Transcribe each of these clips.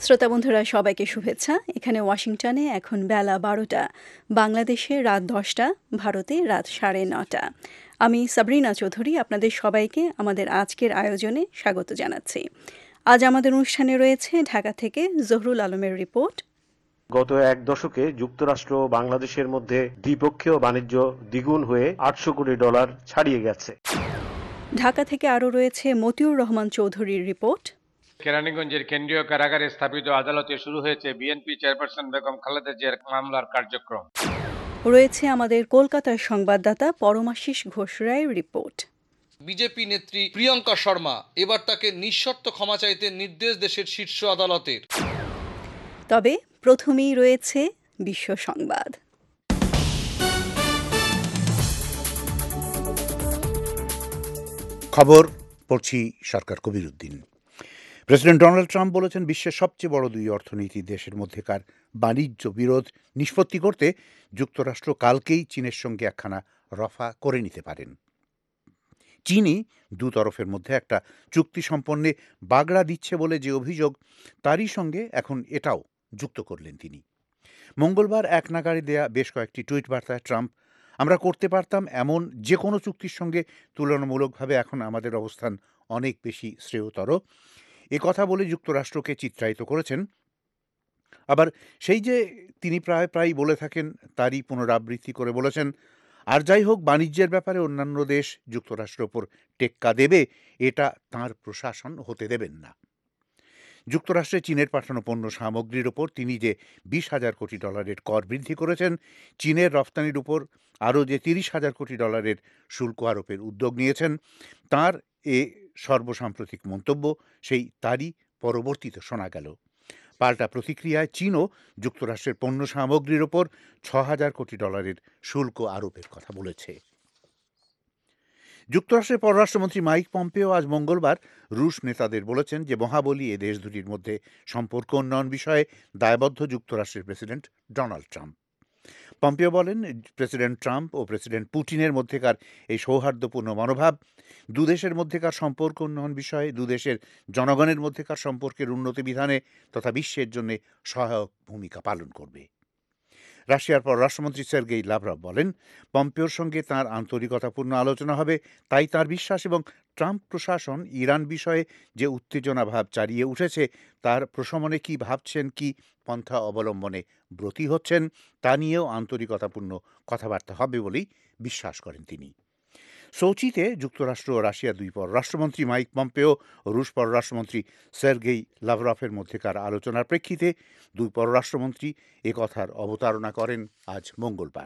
শ্রোতা বন্ধুরা সবাইকে শুভেচ্ছা। এখানে ওয়াশিংটনে এখন বেলা ১২টা, বাংলাদেশে রাত ১০টা, ভারতে রাত ৯:৩০। আমি সাবরিনা চৌধুরী আপনাদের সবাইকে আমাদের আজকের আয়োজনে স্বাগত জানাচ্ছি। আজ আমাদের অনুষ্ঠানে রয়েছে ঢাকা থেকে জহুরুল আলমের রিপোর্ট। গত এক দশকে যুক্তরাষ্ট্র ও বাংলাদেশের মধ্যে দ্বিপক্ষীয় বাণিজ্য দ্বিগুণ হয়ে $৮০০ কোটি ছাড়িয়ে গেছে। ঢাকা থেকে আরও রয়েছে মতিউর রহমান চৌধুরীর রিপোর্ট। কেরানীগঞ্জের কেন্দ্রীয় কারাগারে স্থাপিত আদালতে শুরু হয়েছে বিএনপি চেয়ারপারসন বেগম খালেদা জিয়ার মামলার কার্যক্রম। রয়েছে আমাদের কলকাতার সংবাদদাতা পরমাশিস ঘোষ রায়ের রিপোর্ট। বিজেপি নেত্রী প্রিয়াঙ্কা শর্মা এবার তাকে নিঃশর্ত ক্ষমা চাইতে নির্দেশ দেশের শীর্ষ আদালতের। তবে প্রথমেই রয়েছে বিশ্ব সংবাদ। খবর পড়ছি সরকার কবিরউদ্দিন। প্রেসিডেন্ট ডোনাল্ড ট্রাম্প বলেছেন, বিশ্বের সবচেয়ে বড় দুই অর্থনীতি দেশের মধ্যেকার বাণিজ্য বিরোধ নিষ্পত্তি করতে যুক্তরাষ্ট্র কালকেই চীনের সঙ্গে একখানা রফা করে নিতে পারেন। চীনই দুতরফের মধ্যে একটা চুক্তি সম্পন্নে বাগড়া দিচ্ছে বলে যে অভিযোগ, তারই সঙ্গে এখন এটাও যুক্ত করলেন তিনি। মঙ্গলবার এক নাগাড়ে দেয়া বেশ কয়েকটি টুইট বার্তায় ট্রাম্প, আমরা করতে পারতাম এমন যে কোনো চুক্তির সঙ্গে তুলনামূলকভাবে এখন আমাদের অবস্থান অনেক বেশি শ্রেয়তর, এ কথা বলে যুক্তরাষ্ট্রকে চিত্রায়িত করেছেন। আবার সেই যে তিনি প্রায় বলে থাকেন, তারই পুনরাবৃত্তি করে বলেছেন, আর যাই হোক, বাণিজ্যের ব্যাপারে অন্যান্য দেশ যুক্তরাষ্ট্রের ওপর টেক্কা দেবে, এটা তাঁর প্রশাসন হতে দেবেন না। যুক্তরাষ্ট্রে চীনের পাঠানো পণ্য সামগ্রীর ওপর তিনি যে $20,000 কোটি কর বৃদ্ধি করেছেন, চীনের রফতানির উপর আরও যে $30,000 কোটি শুল্ক আরোপের উদ্যোগ নিয়েছেন, তাঁর এ সর্বসাম্প্রতিক মন্তব্য সেই তারই পরবর্তীতে শোনা গেল। পাল্টা প্রতিক্রিয়ায় চীনও যুক্তরাষ্ট্রের পণ্য সামগ্রীর ওপর $6,000 কোটি শুল্ক আরোপের কথা বলেছে। যুক্তরাষ্ট্রের পররাষ্ট্রমন্ত্রী মাইক পম্পেও আজ মঙ্গলবার রুশ নেতাদের বলেছেন যে মহাবলী এ দেশ দুটির মধ্যে সম্পর্ক উন্নয়ন বিষয়ে দায়বদ্ধ যুক্তরাষ্ট্রের প্রেসিডেন্ট ডোনাল্ড ট্রাম্প। পম্পেও বলেন, প্রেসিডেন্ট ট্রাম্প ও প্রেসিডেন্ট পুটিনের মধ্যেকার এই সৌহার্দ্যপূর্ণ মনোভাব দুদেশের মধ্যেকার সম্পর্ক উন্নয়ন বিষয়ে, দুদেশের জনগণের মধ্যেকার সম্পর্কের উন্নতি বিধানে তথা বিশ্বের জন্য সহায়ক ভূমিকা পালন করবে। রাশিয়ার পররাষ্ট্রমন্ত্রী সের্গেই লাভরভ বলেন, পম্পেওর সঙ্গে তাঁর আন্তরিকতাপূর্ণ আলোচনা হবে, তাই তাঁর বিশ্বাস, এবং ট্রাম্প প্রশাসন ইরান বিষয়ে যে উত্তেজনা ভাব চালিয়ে উঠেছে তার প্রশমনে কি ভাবছেন, কি পন্থা অবলম্বনে ব্রতী হচ্ছেন, তা নিয়েও আন্তরিকতাপূর্ণ কথাবার্তা হবে বলেই বিশ্বাস করেন তিনি। সোচিতে যুক্তরাষ্ট্র ও রাশিয়া দুই পররাষ্ট্রমন্ত্রী মাইক পম্পেও ও রুশ পররাষ্ট্রমন্ত্রী সের্গেই লাভরভের মধ্যেকার আলোচনার প্রেক্ষিতে দুই পররাষ্ট্রমন্ত্রী এ কথার অবতারণা করেন আজ মঙ্গলবার।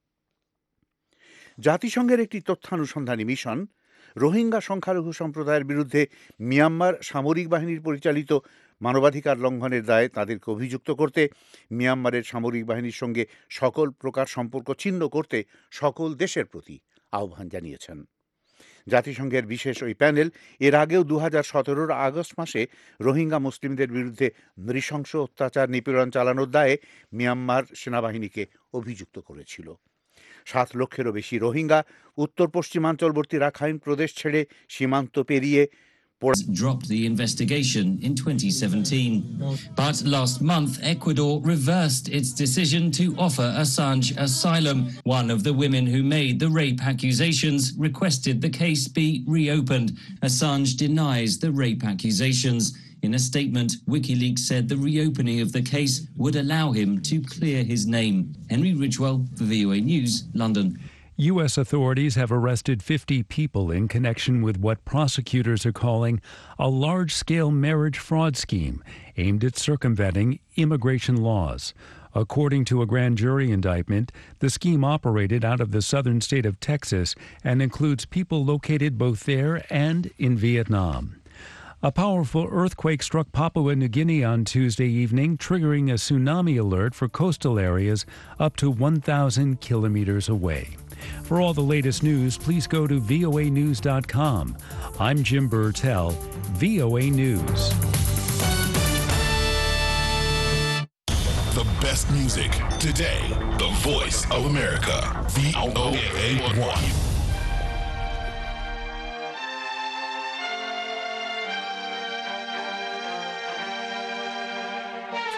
জাতিসংঘের একটি তথ্যানুসন্ধানী মিশন রোহিঙ্গা সংখ্যালঘু সম্প্রদায়ের বিরুদ্ধে মিয়ানমার সামরিক বাহিনীর পরিচালিত মানবাধিকার লঙ্ঘনের দায়ে তাদেরকে অভিযুক্ত করতে, মিয়ানমারের সামরিক বাহিনীর সঙ্গে সকল প্রকার সম্পর্ক ছিন্ন করতে সকল দেশের প্রতি আহ্বান জানিয়েছেন। জাতিসংঘের বিশেষ ওই প্যানেল এর আগেও 2017 আগস্ট মাসে রোহিঙ্গা মুসলিমদের বিরুদ্ধে নৃশংস অত্যাচার নিপীড়ন চালানোর দায়ে মিয়ানমার সেনাবাহিনীকে অভিযুক্ত করেছিল। 7 লক্ষেরও বেশি রোহিঙ্গা উত্তর পশ্চিমাঞ্চলবর্তী রাখাইন প্রদেশ ছেড়ে সীমান্ত পেরিয়ে dropped the investigation in 2017. But last month, Ecuador reversed its decision to offer Assange asylum. One of the women who made the rape accusations requested the case be reopened. Assange denies the rape accusations. In a statement, WikiLeaks said the reopening of the case would allow him to clear his name. Henry Ridgwell for VOA News, London. U.S. authorities have arrested 50 people in connection with what prosecutors are calling a large-scale marriage fraud scheme aimed at circumventing immigration laws. According to a grand jury indictment, the scheme operated out of the southern state of Texas and includes people located both there and in Vietnam. A powerful earthquake struck Papua New Guinea on Tuesday evening, triggering a tsunami alert for coastal areas up to 1,000 kilometers away. For all the latest news, please go to voanews.com. I'm Jim Burtell, VOA News. The best music today. The voice of America. VOA1.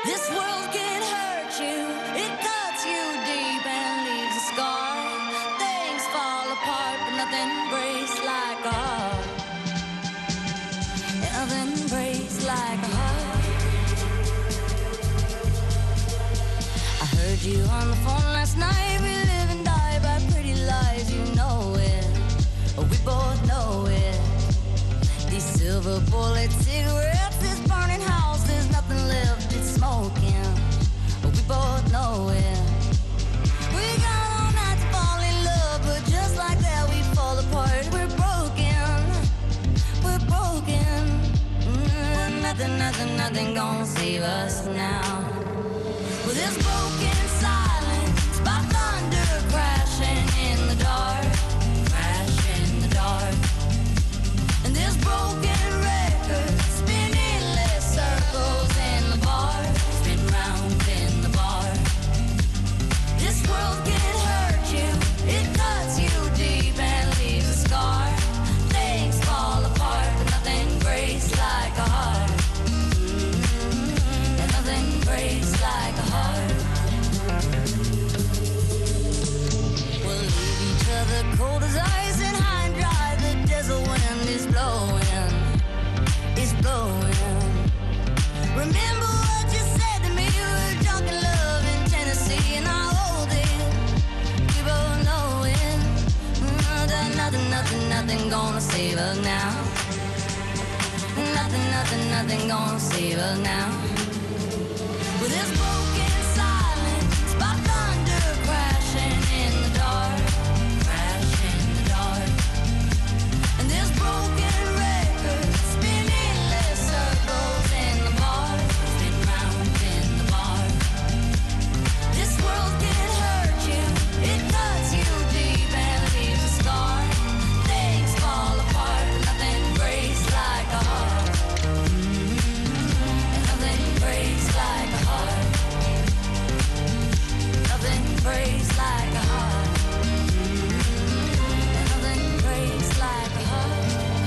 This world can hurt you, it cuts you deep and leaves a scar. Things fall apart, but nothing breaks like a heart. Nothing breaks like a heart. I heard you on the phone last night. We live and die by pretty lies, you know it. We both know it. These silver bullet cigarettes, this burning house, there's nothing left, it's smoking. We both know it. We got all night to fall in love, but just like that we fall apart. We're broken, we're broken. Nothing gonna save us now. Well, this broken silence by thunder crashing in the dark, crash in the dark. And this broken record spinning less circles in the bar, spin round in the bar. This world can hurt you, it cuts you deep and leaves a scar. Things fall apart, but nothing breaks like a heart. And nothing breaks like a heart. We'll leave each other cold as ice and high and dry. The desert wind is blowing, it's blowing. Remember what you said to me, we were drunk in love in Tennessee, and I hold it, we both know it. Nothing gonna save us now. Nothing gonna save us now. With this broken silence by thunder crashing in the dark, crash in the dark. And this broken record spinning less circles in the bar, spin round in the bar. This world can hurt you, it cuts you deep and leaves a scar. Things fall apart, nothing breaks like a heart. And nothing breaks like a heart. Nothing breaks like a heart. And nothing breaks like a heart.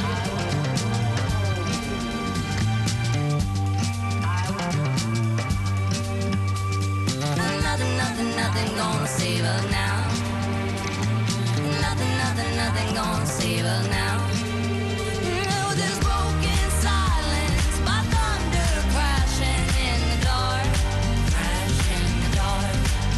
Nothing gonna save us now. Nothing gonna save us now. With this broken silence by thunder crashing in the dark, crash in the dark.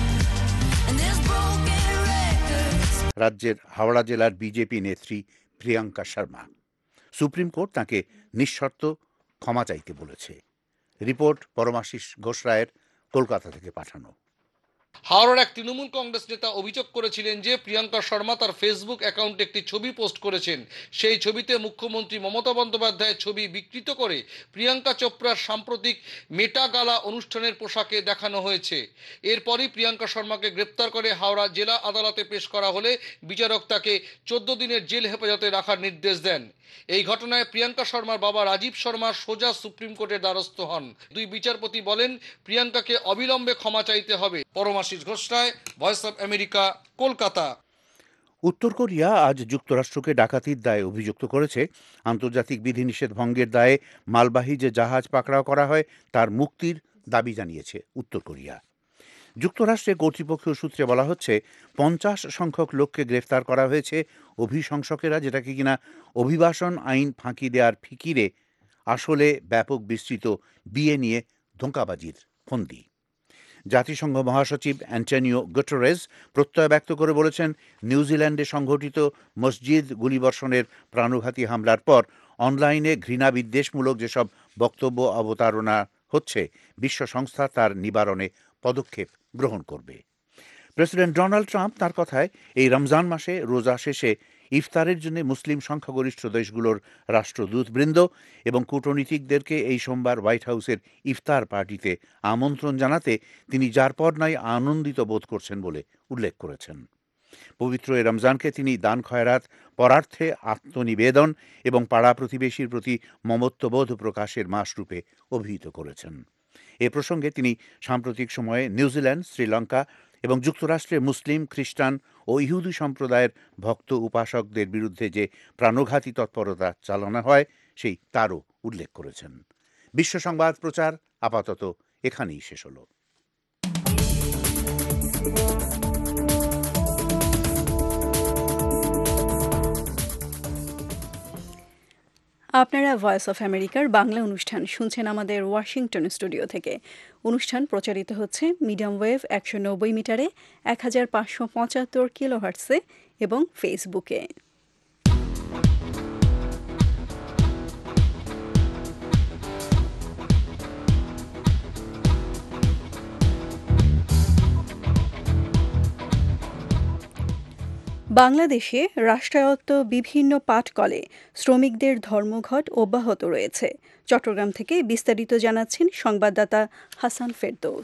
And this broken record. রাজ্যের হাওড়া জেলার BJP নেত্রী Priyanka Sharma. Supreme court তাকে নিঃশর্ত ক্ষমা চাইতে বলেছে। Report Paramashis Ghosh রায়ের, কলকাতা থেকে পাঠানো। হাওড়ার এক তৃণমূল কংগ্রেস নেতা অভিযোগ করেছিলেন যে প্রিয়াঙ্কা শর্মা তার ফেসবুক অ্যাকাউন্টে একটি ছবি পোস্ট করেছেন। সেই ছবিতে মুখ্যমন্ত্রী মমতা বন্দ্যোপাধ্যায়ের ছবি বিকৃত করে প্রিয়াঙ্কা চোপড়ার সাম্প্রতিক মেটা গালা অনুষ্ঠানের পোশাকে দেখানো হয়েছে। এরপরই প্রিয়াঙ্কা শর্মাকে গ্রেপ্তার করে হাওড়া জেলা আদালতে পেশ করা হলে বিচারক তাকে 14 দিনের জেল হেফাজতে রাখার নির্দেশ দেন। এই ঘটনায় প্রিয়াঙ্কা শর্মার বাবা রাজীব শর্মা সোজা সুপ্রিম কোর্টের দ্বারস্থ হন। দুই বিচারপতি বলেন প্রিয়াঙ্কাকে অবিলম্বে ক্ষমা চাইতে হবে। Paramashis Ghosh Roy, voice of America, Kolkata. উত্তর কোরিয়া আজ যুক্তরাষ্ট্রকে ডাকাতির দায়ে অভিযুক্ত করেছে। আন্তর্জাতিক বিধিনিষেধ ভঙ্গের দায়ে মালবাহী যে জাহাজ পাকড়াও করা হয় তার মুক্তির দাবি জানিয়েছে উত্তর কোরিয়া। যুক্তরাষ্ট্রে কর্তৃপক্ষ সূত্রে বলা হচ্ছে 50 সংখ্যক লোককে গ্রেফতার করা হয়েছে অভিশংসকেরা, যেটাকে কিনা অভিবাসন আইন ফাঁকি দেওয়ার ফিকিরে আসলে ব্যাপক বিস্তৃত বিয়ে নিয়ে ধোঁকাবাজির ফন্দি। জাতিসংঘ মহাসচিব অ্যান্টনিও গুটেরেস প্রত্যয় ব্যক্ত করে বলেছেন, নিউজিল্যান্ডে সংঘটিত মসজিদ গুলিবর্ষণের প্রাণঘাতী হামলার পর অনলাইনে ঘৃণা বিদ্বেষমূলক যেসব বক্তব্য অবতারণা হচ্ছে, বিশ্ব সংস্থা তার নিবারণে পদক্ষেপ গ্রহণ করবে। প্রেসিডেন্ট ডোনাল্ড ট্রাম্প তার কথায় এই রমজান মাসে রোজা শেষে ইফতারের জন্য মুসলিম সংখ্যাগরিষ্ঠ দেশগুলোর রাষ্ট্রদূতবৃন্দ এবং কূটনীতিকদেরকে এই সোমবার হোয়াইট হাউসের ইফতার পার্টিতে আমন্ত্রণ জানাতে তিনি যার পর নাই আনন্দিত বোধ করছেন বলে উল্লেখ করেছেন। পবিত্র এই রমজানকে তিনি দান খয়রাত, পরার্থে আত্মনিবেদন এবং পাড়া প্রতিবেশীর প্রতি মমত্ববোধ প্রকাশের মাস রূপে অভিহিত করেছেন। এ প্রসঙ্গে তিনি সাম্প্রতিক সময়ে নিউজিল্যান্ড, শ্রীলঙ্কা এবং যুক্তরাষ্ট্রে মুসলিম, খ্রিস্টান ও ইহুদি সম্প্রদায়ের ভক্ত উপাসকদের বিরুদ্ধে যে প্রাণঘাতী তৎপরতা চালানো হয় সেই তারও উল্লেখ করেছেন। বিশ্ব সংবাদ প্রচার আপাতত এখানেই শেষ হলো। আপনারা ভয়েস অফ আমেরিকার বাংলা অনুষ্ঠান শুনছেন আমাদের ওয়াশিংটন স্টুডিও থেকে। অনুষ্ঠান প্রচারিত হচ্ছে মিডিয়াম ওয়েভ 190 মিটারে 1575 কিলোহার্টসে এবং ফেসবুকে। বাংলাদেশে রাষ্ট্রায়ত্ত বিভিন্ন পাটকলে শ্রমিকদের ধর্মঘট অব্যাহত রয়েছে। চট্টগ্রাম থেকে বিস্তারিত জানাচ্ছেন সংবাদদাতা হাসান ফেরদৌস।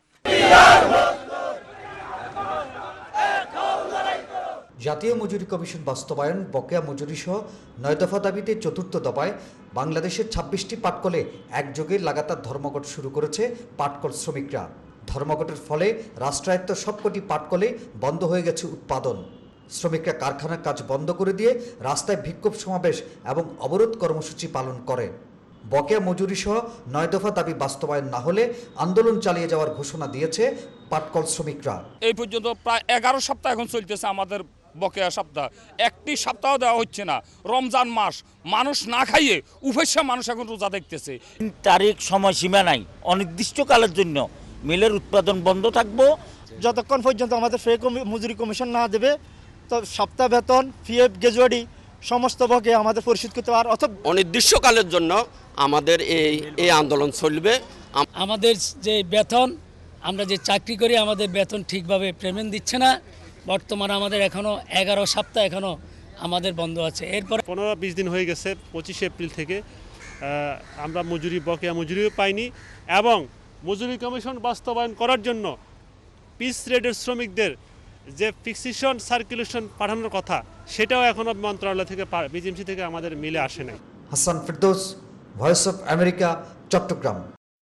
জাতীয় মজুরি কমিশন বাস্তবায়ন, বকেয়া মজুরি সহ 9 দফা দাবিতে চতুর্থ দফায় বাংলাদেশের 26টি পাটকলে একযোগে লাগাতার ধর্মঘট শুরু করেছে পাটকল শ্রমিকরা। ধর্মঘটের ফলে রাষ্ট্রায়ত্ত সবকটি পাটকলে বন্ধ হয়ে গেছে উৎপাদন। শ্রমিকরা কারখানার কাজ বন্ধ করে দিয়ে রাস্তায় বিক্ষোভ সমাবেশ এবং অবরোধ কর্মসূচি পালন করে। বকেয়া মজুরি সহ 9 দফা দাবি বাস্তবায়ন না হলে আন্দোলন চালিয়ে যাওয়ার ঘোষণা দিয়েছে পাটকল শ্রমিকরা। এই পর্যন্ত প্রায় 11 সপ্তাহ এখন চলতেছে আমাদের বকেয়া সপ্তাহ, একটি সপ্তাহ দেওয়া হচ্ছে না। রমজান মাস, মানুষ না খাইয়ে উপেক্ষা মানুষ এখন রোজা দেখতেছে। তারিখ সময়সীমা নাই, অনির্দিষ্টকালের জন্য মিলের উৎপাদন বন্ধ থাকবো যতক্ষণ পর্যন্ত আমাদের ফে মজুরি কমিশন না দেবে। তো সপ্তাহ বেতন, পিএফ, গ্র্যাজুয়েটি সমস্ত বকে আমাদের পরিশোধ করতে পারে। অথবা অনির্দিষ্টকালের জন্য আমাদের এই আন্দোলন চলবে। আমাদের যে বেতন, আমরা যে চাকরি করি, আমাদের বেতন ঠিকভাবে পেমেন্ট দিচ্ছে না। বর্তমানে আমাদের এখনও 11 সপ্তাহ এখনও আমাদের বন্ধ আছে। এরপর 15-20 দিন হয়ে গেছে, 25 এপ্রিল থেকে আমরা বকেয়া মজুরিও পাইনি এবং মজুরি কমিশন বাস্তবায়ন করার জন্য পিস রেটের শ্রমিকদের যে ফিক্সেশন সার্কুলেশন পাঠানোর কথা, সেটাও এখনো মন্ত্রণালয় থেকে, বিজিএমসি থেকে আমাদের মিলে আসে নাই। Hasan Ferdous, voice of America, Chittagong.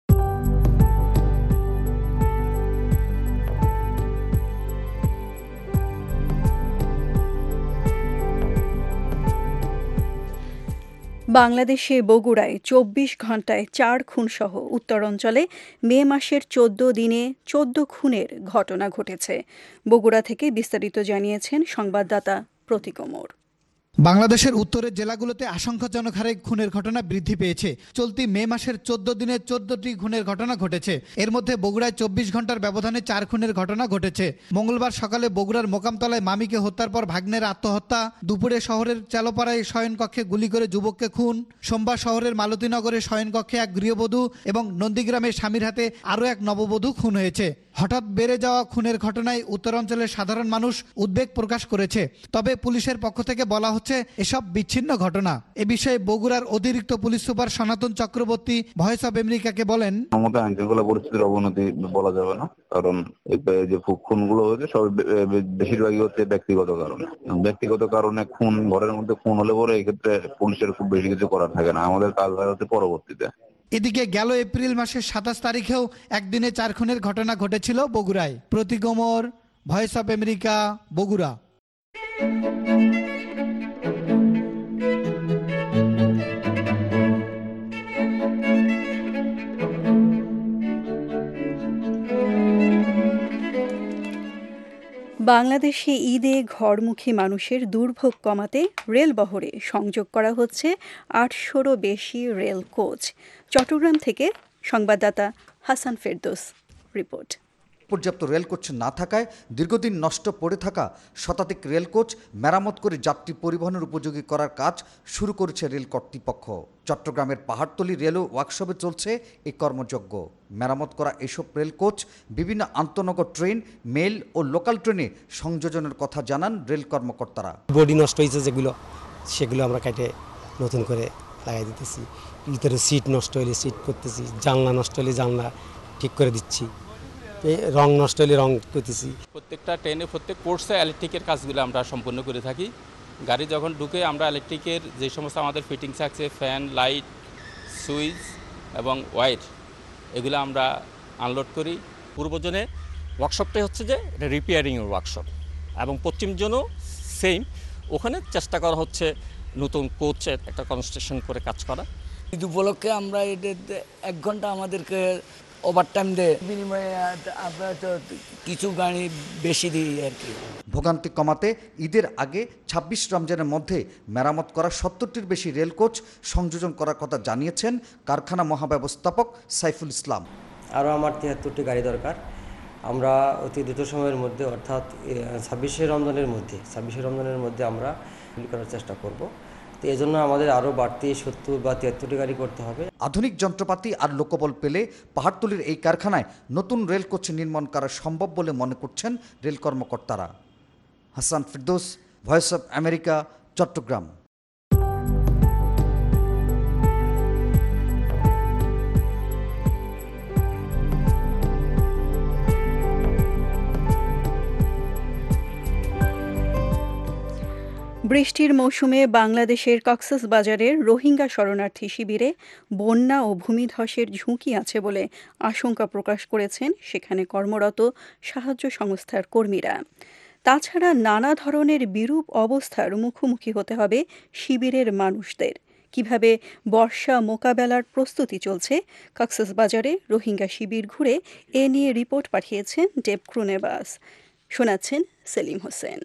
বাংলাদেশে বগুড়ায় 24 ঘণ্টায় 4 খুনসহ উত্তরাঞ্চলে মে মাসের 14 দিনে 14 খুনের ঘটনা ঘটেছে। বগুড়া থেকে বিস্তারিত জানিয়েছেন সংবাদদাতা প্রতীক ওমর। বাংলাদেশের উত্তরের জেলাগুলোতে আশঙ্কাজনক হারে খুনের ঘটনা বৃদ্ধি পেয়েছে। চলতি মে মাসের 14 দিনে 14টি খুনের ঘটনা ঘটেছে। এর মধ্যে বগুড়ায় 24 ঘন্টার ব্যবধানে 4 খুনের ঘটনা ঘটেছে। মঙ্গলবার সকালে বগুড়ার মোকামতলায় মামিকে হত্যার পর ভাগ্নের আত্মহত্যা, দুপুরে শহরের চালপাড়ায় শয়নকক্ষে গুলি করে যুবককে খুন, সোমবার শহরের মালতীনগরে শয়নকক্ষে এক গৃহবধূ এবং নন্দীগ্রামে স্বামীর হাতে আরও এক নববধূ খুন হয়েছে। হঠাৎ বেড়ে যাওয়া খুনের ঘটনায় উত্তরাঞ্চলের সাধারণ মানুষ উদ্বেগ প্রকাশ করেছে। তবে পুলিশের পক্ষ থেকে বলা হচ্ছে এসব বিচ্ছিন্ন ঘটনা। এ বিষয়ে বগুড়ার অতিরিক্ত পুলিশ সুপার সনাতন চক্রবর্তী ভয়েস অফ আমেরিকাকে বলেন, আমাদের আইনশৃঙ্খলা পরিস্থিতির অবনতি বলা যাবে না, কারণ যে খুনগুলো হয়েছে সব বেশিরভাগই হচ্ছে ব্যক্তিগত কারণে খুন। ঘরের মধ্যে খুন হলে পরে এক্ষেত্রে পুলিশের খুব বেশি কিছু করার থাকে না, আমাদের কাজ হয় হচ্ছে পরবর্তীতে। এদিকে গেল এপ্রিল মাসের 27 তারিখেও একদিনে 4 খুনের ঘটনা ঘটেছিল বগুড়ায়। Pratik Omar, voice of America, Bogura. বাংলাদেশে ঈদে ঘরমুখী মানুষের দুর্ভোগ কমাতে রেলবহরে সংযোগ করা হচ্ছে 800রও বেশি রেল কোচ। চট্টগ্রাম থেকে সংবাদদাতা হাসান ফেরদৌস রিপোর্ট। পর্যাপ্ত রেল কোচ না থাকায় দীর্ঘদিন নষ্ট পড়ে থাকা শতাধিক রেল কোচ মেরামত করে যাত্রী পরিবহনের উপযোগী করার কাজ শুরু করেছে রেল কর্তৃপক্ষ। চট্টগ্রামের পাহাড়তলী রেল ওয়ার্কশপে চলছে এই কর্মযজ্ঞ। মেরামত করা এসব রেল কোচ বিভিন্ন আন্তনগর ট্রেন, মেল ও লোকাল ট্রেনে সংযোজনের কথা জানান রেল কর্মকর্তারা। বডি নষ্ট হয়েছে সেগুলো আমরা কেটে নতুন করে লাগাই দিতেছি। ভিতরে সিট নষ্ট হলে সিট করতেছি, জানলা নষ্ট হলে জানলা ঠিক করে দিচ্ছি, রং নষ্ট হলে রং করতেছি। প্রত্যেকটা ট্রেনে প্রত্যেক কোর্সে ইলেকট্রিকের কাজগুলো আমরা সম্পূর্ণ করে থাকি। গাড়ি যখন ঢুকে আমরা ইলেকট্রিকের যে সমস্ত আমাদের ফিটিংস আছে, ফ্যান, লাইট, সুইচ এবং ওয়্যার, এগুলো আমরা আনলোড করি। পূর্ব জোনে ওয়ার্কশপটাই হচ্ছে যে এটা রিপেয়ারিংয়ের ওয়ার্কশপ এবং পশ্চিম জোনও সেম, ওখানে চেষ্টা করা হচ্ছে নতুন কোচের একটা কনস্ট্রাকশন করে কাজ করা। ঈদ উপলক্ষে আমরা 1 ঘন্টা আমাদেরকে ওভারটাইম দেয়, বিনিময়ে আমরা তো কিছু গাড়ি বেশি দিই আর কি। ভোগান্তি কমাতে ঈদের আগে ২৬ রমজানের মধ্যে মেরামত করা ৭০টির বেশি রেল কোচ সংযোজন করার কথা জানিয়েছেন কারখানা মহাব্যবস্থাপক সাইফুল ইসলাম। আরও আমার ৭৩টি গাড়ি দরকার। আমরা অতি দ্রুত সময়ের মধ্যে অর্থাৎ ২৬শে রমজানের মধ্যে আমরা করার চেষ্টা করব। তো এই জন্য আমাদের আরও বাড়তি ৭০ বা ৭৩টি গাড়ি করতে হবে। আধুনিক যন্ত্রপাতি আর লোকবল পেলে পাহাড়তলির এই কারখানায় নতুন রেল কোচ নির্মাণ করা সম্ভব বলে মনে করছেন রেল কর্মকর্তারা। Hasan Firdous, voice of America, Chittagong. বৃষ্টির মৌসুমে বাংলাদেশের কক্সবাজারের রোহিঙ্গা শরণার্থী শিবিরে বন্যা ও ভূমিধসের ঝুঁকি আছে বলে আশঙ্কা প্রকাশ করেছেন সেখানে কর্মরত সাহায্য সংস্থার কর্মীরা। তাছাড়া নানা ধরনের বিরূপ অবস্থার মুখোমুখি হতে হবে শিবিরের মানুষদের। কিভাবে বর্ষা মোকাবেলার প্রস্তুতি চলছে কক্সবাজারে রোহিঙ্গা শিবির ঘুরে এ নিয়ে রিপোর্ট পাঠিয়েছেন ডেব ক্রুনেবাস। শোনাচ্ছেন সেলিম হোসেন।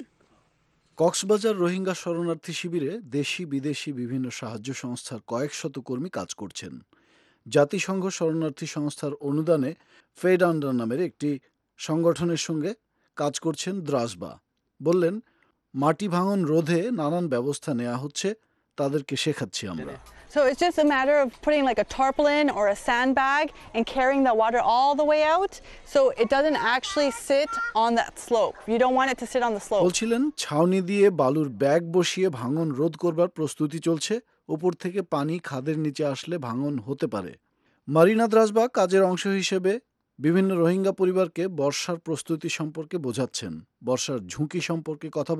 কক্সবাজার রোহিঙ্গা শরণার্থী শিবিরে দেশি বিদেশি বিভিন্ন সাহায্য সংস্থার কয়েক শত কর্মী কাজ করছেন। জাতিসংঘ শরণার্থী সংস্থার অনুদানে ফেড আন্ডার নামের একটি সংগঠনের সঙ্গে কাজ করছেন দ্রাসবা। বললেন, মাটি ভাঙন রোধে নানান ব্যবস্থা নেওয়া হচ্ছে, তাদেরকে শেখাচ্ছি আমরা। So it's just a matter of putting like a tarpaulin or a sandbag and carrying the water all the way out so it doesn't actually sit on that slope. You don't want it to sit on the slope. বলছিলেন, ছাউনি দিয়ে বালুর bag বসিয়ে ভাঙন রোধ করবার প্রস্তুতি চলছে। উপর থেকে পানি খাদের নিচে আসলে ভাঙন হতে পারে। মারিনা দ্রাসবা কাজের অংশ হিসেবে বিভিন্ন রোহিঙ্গা পরিবারকে বর্ষার প্রস্তুতি সম্পর্কে বোঝাচ্ছেন, বর্ষার ঝুঁকি সম্পর্কে কথা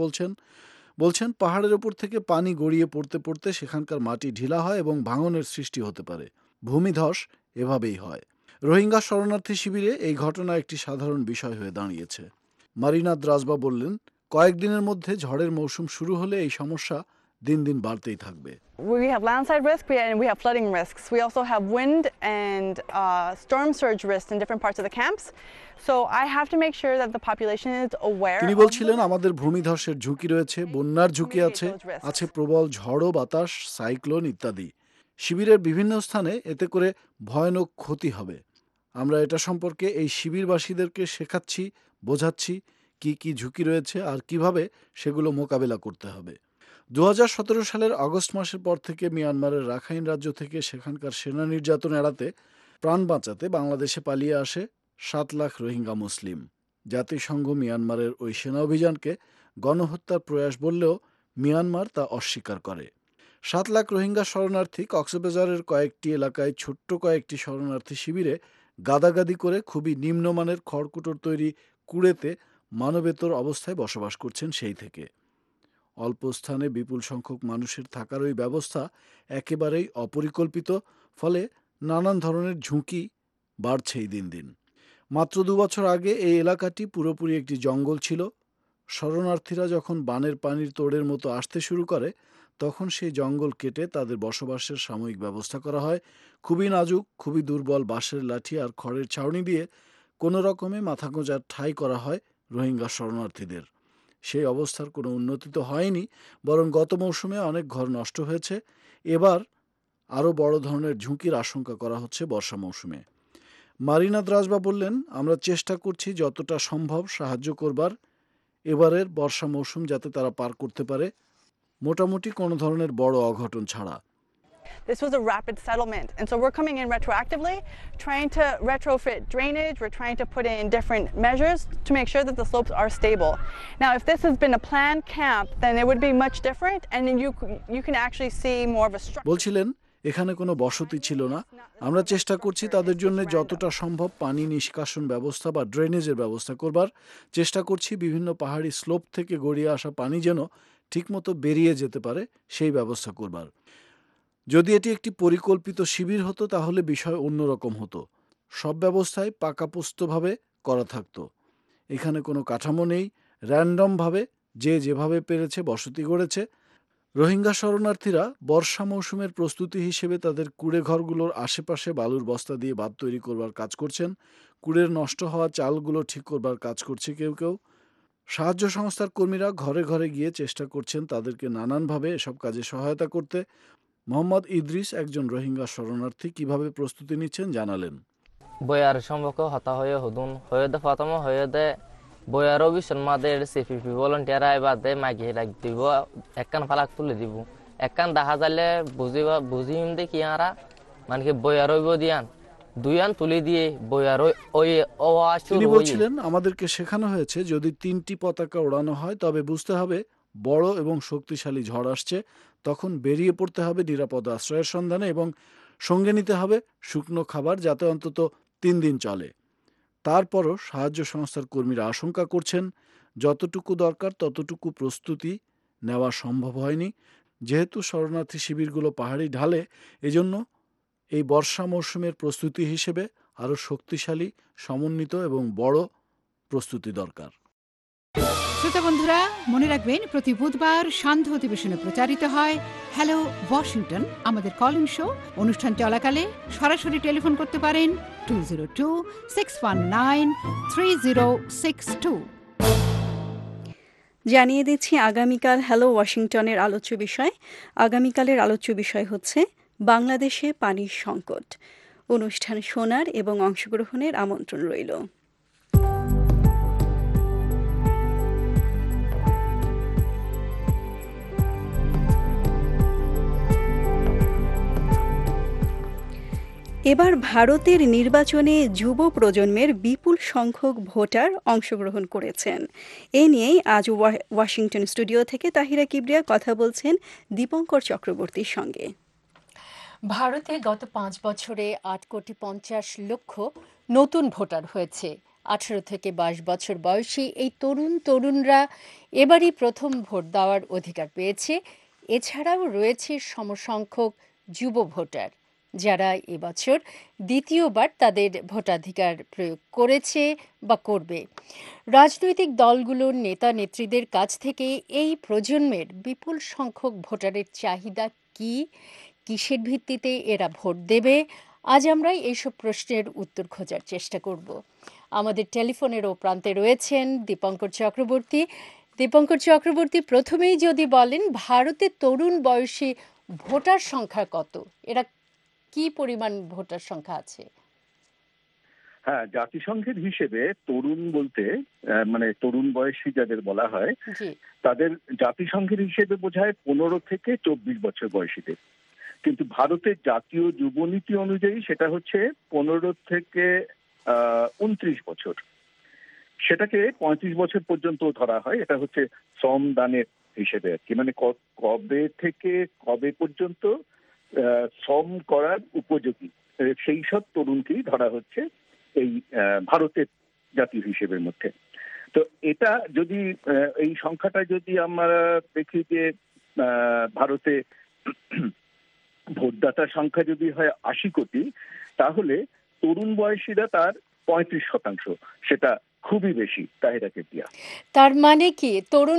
বলছেন পাহাড়ের ওপর থেকে পানি গড়িয়ে পড়তে পড়তে সেখানকার মাটি ঢিলা হয় এবং ভাঙনের সৃষ্টি হতে পারে। ভূমিধস এভাবেই হয়। রোহিঙ্গা শরণার্থী শিবিরে এই ঘটনা একটি সাধারণ বিষয় হয়ে দাঁড়িয়েছে। মারিনা দ্রাসবা বললেন, কয়েকদিনের মধ্যে ঝড়ের মৌসুম শুরু হলে এই সমস্যা দিন দিন বাড়তেই থাকবে। We have landslide risk and we have flooding risks. We also have wind and storm surge risks in different parts of the camps. So I have to make sure that the population is aware. তিনি বলছিলেন, আমাদের ভূমিধসের ঝুঁকি রয়েছে, বন্যার ঝুঁকি আছে প্রবল ঝড়ো বাতাস, সাইক্লোন ইত্যাদি। শিবিরের বিভিন্ন স্থানে এতে করে ভয়ানক ক্ষতি হবে। আমরা এটা সম্পর্কে এই শিবিরবাসীদেরকে শেখাচ্ছি, বোঝাচ্ছি কি কি ঝুঁকি রয়েছে আর কিভাবে সেগুলো মোকাবেলা করতে হবে। 2017 সালের আগস্ট মাসের পর থেকে মিয়ানমারের রাখাইন রাজ্য থেকে সেখানকার সেনা নির্যাতন এড়াতে, প্রাণ বাঁচাতে বাংলাদেশে পালিয়ে আসে 7 লাখ রোহিঙ্গা মুসলিম। জাতিসংঘ মিয়ানমারের ওই সেনা অভিযানকে গণহত্যার প্রয়াস বললেও মিয়ানমার তা অস্বীকার করে। 7 লাখ রোহিঙ্গা শরণার্থী কক্সবাজারের কয়েকটি এলাকায় ছোট্ট কয়েকটি শরণার্থী শিবিরে গাদাগাদি করে খুবই নিম্নমানের খড়কুটোর তৈরি কুড়েতে মানবেতর অবস্থায় বসবাস করছেন সেই থেকে। অল্প স্থানে বিপুল সংখ্যক মানুষের থাকার ওই ব্যবস্থা একেবারেই অপরিকল্পিত, ফলে নানান ধরনের ঝুঁকি বাড়ছেই দিন দিন। মাত্র 2 বছর আগে এই এলাকাটি পুরোপুরি একটি জঙ্গল ছিল। শরণার্থীরা যখন বানের পানির তোড়ের মতো আসতে শুরু করে, তখন সেই জঙ্গল কেটে তাদের বসবাসের সাময়িক ব্যবস্থা করা হয়। খুবই নাজুক, খুবই দুর্বল বাঁশের লাঠি আর খড়ের ছাউনি দিয়ে কোনো রকমে মাথা গোঁজার ঠাঁই করা হয় রোহিঙ্গা শরণার্থীদের। সেই অবস্থার কোনো উন্নতি তো হয়নি, বরং গত মৌসুমে অনেক ঘর নষ্ট হয়েছে। এবার আরও বড় ধরনের ঝুঁকির আশঙ্কা করা হচ্ছে বর্ষা মৌসুমে। মারিনা দ্রাসবা বললেন, আমরা চেষ্টা করছি যতটা সম্ভব সাহায্য করবার, এবারের বর্ষা মৌসুম যাতে তারা পার করতে পারে, মোটামুটি কোনো ধরনের বড় অঘটন ছাড়া। This was a rapid settlement, and so we're coming in retroactively, trying to retrofit drainage. We're trying to put in different measures to make sure that the slopes are stable. Now, if this has been a planned camp, then it would be much different, and then you can actually see more of a structure. বলছিলেন, এখানে কোনো বসতি ছিল না। আমরা চেষ্টা করছি তাদের জন্য যতটা সম্ভব পানি নিষ্কাশন ব্যবস্থা বা ড্রেনেজের ব্যবস্থা করবার চেষ্টা করছি। বিভিন্ন পাহাড়ি স্লোপ থেকে গড়িয়ে আসা পানি যেন ঠিকমতো বেরিয়ে যেতে পারে সেই ব্যবস্থা করবার। যদি এটি একটি পরিকল্পিত শিবির হতো তাহলে বিষয় অন্যরকম হতো। সব ব্যবস্থায় পাকাপোস্তভাবে করা থাকতো। এখানে কোনো কাঠামো নেই, র্যান্ডমভাবে যে যেভাবে পেরেছে বসতি গড়েছে। রোহিঙ্গা শরণার্থীরা বর্ষা মৌসুমের প্রস্তুতি হিসেবে তাদের কুড়ে ঘরগুলোর আশেপাশে বালুর বস্তা দিয়ে বাঁধ তৈরি করবার কাজ করছেন। কুড়ের নষ্ট হওয়া চালগুলো ঠিক করবার কাজ করছে কেউ কেউ। সাহায্য সংস্থার কর্মীরা ঘরে ঘরে গিয়ে চেষ্টা করছেন তাদেরকে নানানভাবে এসব কাজে সহায়তা করতে। মোহাম্মদ ইদ্রিস একজন রোহিঙ্গা শরণার্থী, কিভাবে প্রস্তুতি নিচ্ছেন জানালেন। বয়ার সম্পর্ক হতা হয়ে হুদুন হয়ে দে প্রথম হয়ে দে বয়ারও বিশন মাদের সিপিপি ভলেন্টিয়ার আইবাদে মাগি রাখ দিব একখান ফালাক তুলে দিব একখান দেখা যাইলে বুঝিম দে কি আরা মানে কি বয়ারইব দিয়ান দুইয়ান তুলে দিয়ে বয়ার ওই তিনি বলছিলেন, আমাদেরকে শেখানো হয়েছে যদি 3টি পতাকা ওড়ানো হয় তবে বুঝতে হবে বড় এবং শক্তিশালী ঝড় আসছে, তখন বেরিয়ে পড়তে হবে নিরাপদ আশ্রয়ের সন্ধানে এবং সঙ্গে নিতে হবে শুকনো খাবার যাতে অন্তত 3 দিন চলে। তারপরও সাহায্য সংস্থার কর্মীরা আশঙ্কা করছেন যতটুকু দরকার ততটুকু প্রস্তুতি নেওয়া সম্ভব হয়নি। যেহেতু শরণার্থী শিবিরগুলো পাহাড়ি ঢালে, এজন্য এই বর্ষা মৌসুমের প্রস্তুতি হিসেবে আরও শক্তিশালী, সমন্বিত এবং বড় প্রস্তুতি দরকার। শ্রোতা বন্ধুরা, মনে রাখবেন প্রতি বুধবার সান্ধ্য অধিবেশনে প্রচারিত হয় হ্যালো ওয়াশিংটন, আমাদের কল ইন শো। অনুষ্ঠান চলাকালে সরাসরি টেলিফোন করতে পারেন 202-619-3062। জানিয়ে দিচ্ছি আগামীকাল হ্যালো ওয়াশিংটনের আলোচ্য বিষয়। আগামীকালের আলোচ্য বিষয় হচ্ছে বাংলাদেশে পানির সংকট। অনুষ্ঠান শোনার এবং অংশগ্রহণের আমন্ত্রণ রইল। এবার ভারতের নির্বাচনে যুব প্রজন্মের বিপুল সংখ্যক ভোটার অংশগ্রহণ করেছেন। এ নিয়েই আজ ওয়াশিংটন স্টুডিও থেকে তাহিরা কিবরিয়া কথা বলছেন দীপঙ্কর চক্রবর্তীর সঙ্গে। ভারতে গত 5 বছরে 8,50,00,000 নতুন ভোটার হয়েছে। 18 থেকে 22 বছর বয়সী এই তরুণরা এবারই প্রথম ভোট দেওয়ার অধিকার পেয়েছে। এছাড়াও রয়েছে সমসংখ্যক যুব ভোটার, যারা এবছর দ্বিতীয়বার তাদের ভোটাধিকার প্রয়োগ করেছে বা করবে। রাজনৈতিক দলগুলোর নেতা নেত্রীদের কাছ থেকে এই প্রজন্মের বিপুল সংখ্যক ভোটারের চাহিদা কি, কিসের ভিত্তিতে এরা ভোট দেবে, আজ আমরা এইসব প্রশ্নের উত্তর খোঁজার চেষ্টা করব। আমাদের টেলিফোনের ও প্রান্তে রয়েছেন দীপঙ্কর চক্রবর্তী। দীপঙ্কর চক্রবর্তী, প্রথমেই যদি বলেন ভারতে তরুণ বয়সী ভোটার সংখ্যা কত, এরা কি পরিমাণ ভোটার সংখ্যা আছে? হ্যাঁ, জাতিসংঘের হিসেবে তরুণ বলতে মানে তরুণ বয়সী যাদের বলা হয় তাদের জাতিসংঘের হিসেবে বোঝায় 15 থেকে 24 বছর বয়সীদের। কিন্তু ভারতের জাতীয় যুবনীতি অনুযায়ী সেটা হচ্ছে 15 থেকে 29 বছর। সেটাকে 35 বছর পর্যন্ত ধরা হয়। এটা হচ্ছে শ্রমদানের হিসেবে আর কি, মানে কবে থেকে কবে পর্যন্ত শ্রম করার উপযোগী সেই সব তরুণকেই ধরা হচ্ছে এই ভারতের জাতীয় হিসেবের মধ্যে। তো এটা যদি এই সংখ্যাটা যদি আমরা দেখি যে ভারতে ভোটদাতার সংখ্যা যদি হয় 80 কোটি, তাহলে তরুণ বয়সীরা তার 35%। সেটা খুবই বেশি। তাহিরা কেতিয়া, তার মানে কি তরুণ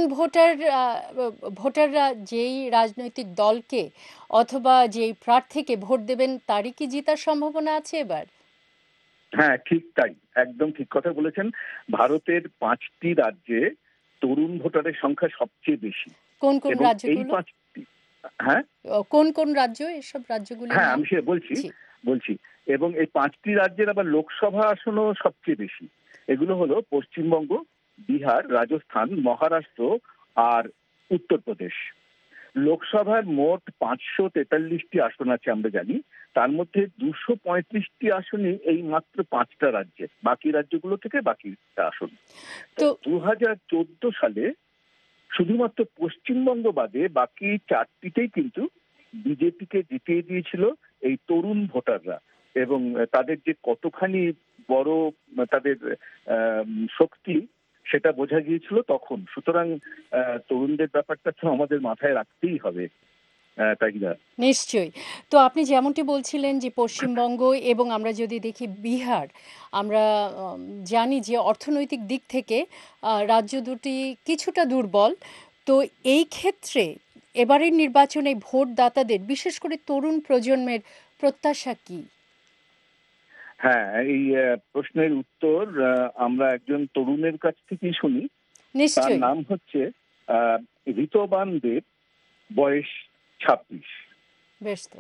ভোটাররা যেই রাজনৈতিক দলকে অথবা যেই প্রার্থীকে ভোট দেবেন তারই কি জেতার সম্ভাবনা আছে এবার? হ্যাঁ, ঠিক তাই, একদম ঠিক কথা বলেছেন। ভারতের 5টি রাজ্যে তরুণ ভোটারের সংখ্যা সবচেয়ে বেশি। কোন কোন রাজ্যগুলো? হ্যাঁ, কোন কোন রাজ্য এসব রাজ্যগুলো? হ্যাঁ, আমি সে বলছি। এবং এই 5টি রাজ্যের আবার লোকসভা আসনও সবচেয়ে বেশি। এগুলো হলো পশ্চিমবঙ্গ, বিহার, রাজস্থান, মহারাষ্ট্র আর উত্তরপ্রদেশ। লোকসভার মোট 543টি আসন আছে আমরা জানি, তার মধ্যে 235টি আসনই এই মাত্র 5টা রাজ্যে, বাকি রাজ্যগুলো থেকে বাকিটা আসন। তো 2014 সালে শুধুমাত্র পশ্চিমবঙ্গ বাদে বাকি 4টিতেই কিন্তু বিজেপিকে জিতিয়ে দিয়েছিল এই তরুণ ভোটাররা, এবং তাদের যে কতখানি বড় তাদের শক্তি সেটা বোঝা গিয়েছিল তখন। সুতরাং তরুণদের ব্যাপারটা তো আমাদের মাথায় রাখতেই হবে। নিশ্চয়ই। তো আপনি যেমনটি বলছিলেন যে পশ্চিমবঙ্গ এবং আমরা যদি দেখি বিহার, আমরা জানি যে অর্থনৈতিক দিক থেকে রাজ্য দুটি কিছুটা দুর্বল। তো এই ক্ষেত্রে এবারের নির্বাচনে ভোটদাতাদের বিশেষ করে তরুণ প্রজন্মের প্রত্যাশা কি? হ্যাঁ, এই প্রশ্নের উত্তর আমরা একজন তরুণের কাছ থেকেই শুনি। তার নিশ্চয়ই। নাম হচ্ছে ঋতবান দেব, বয়স 26। বেশ তো,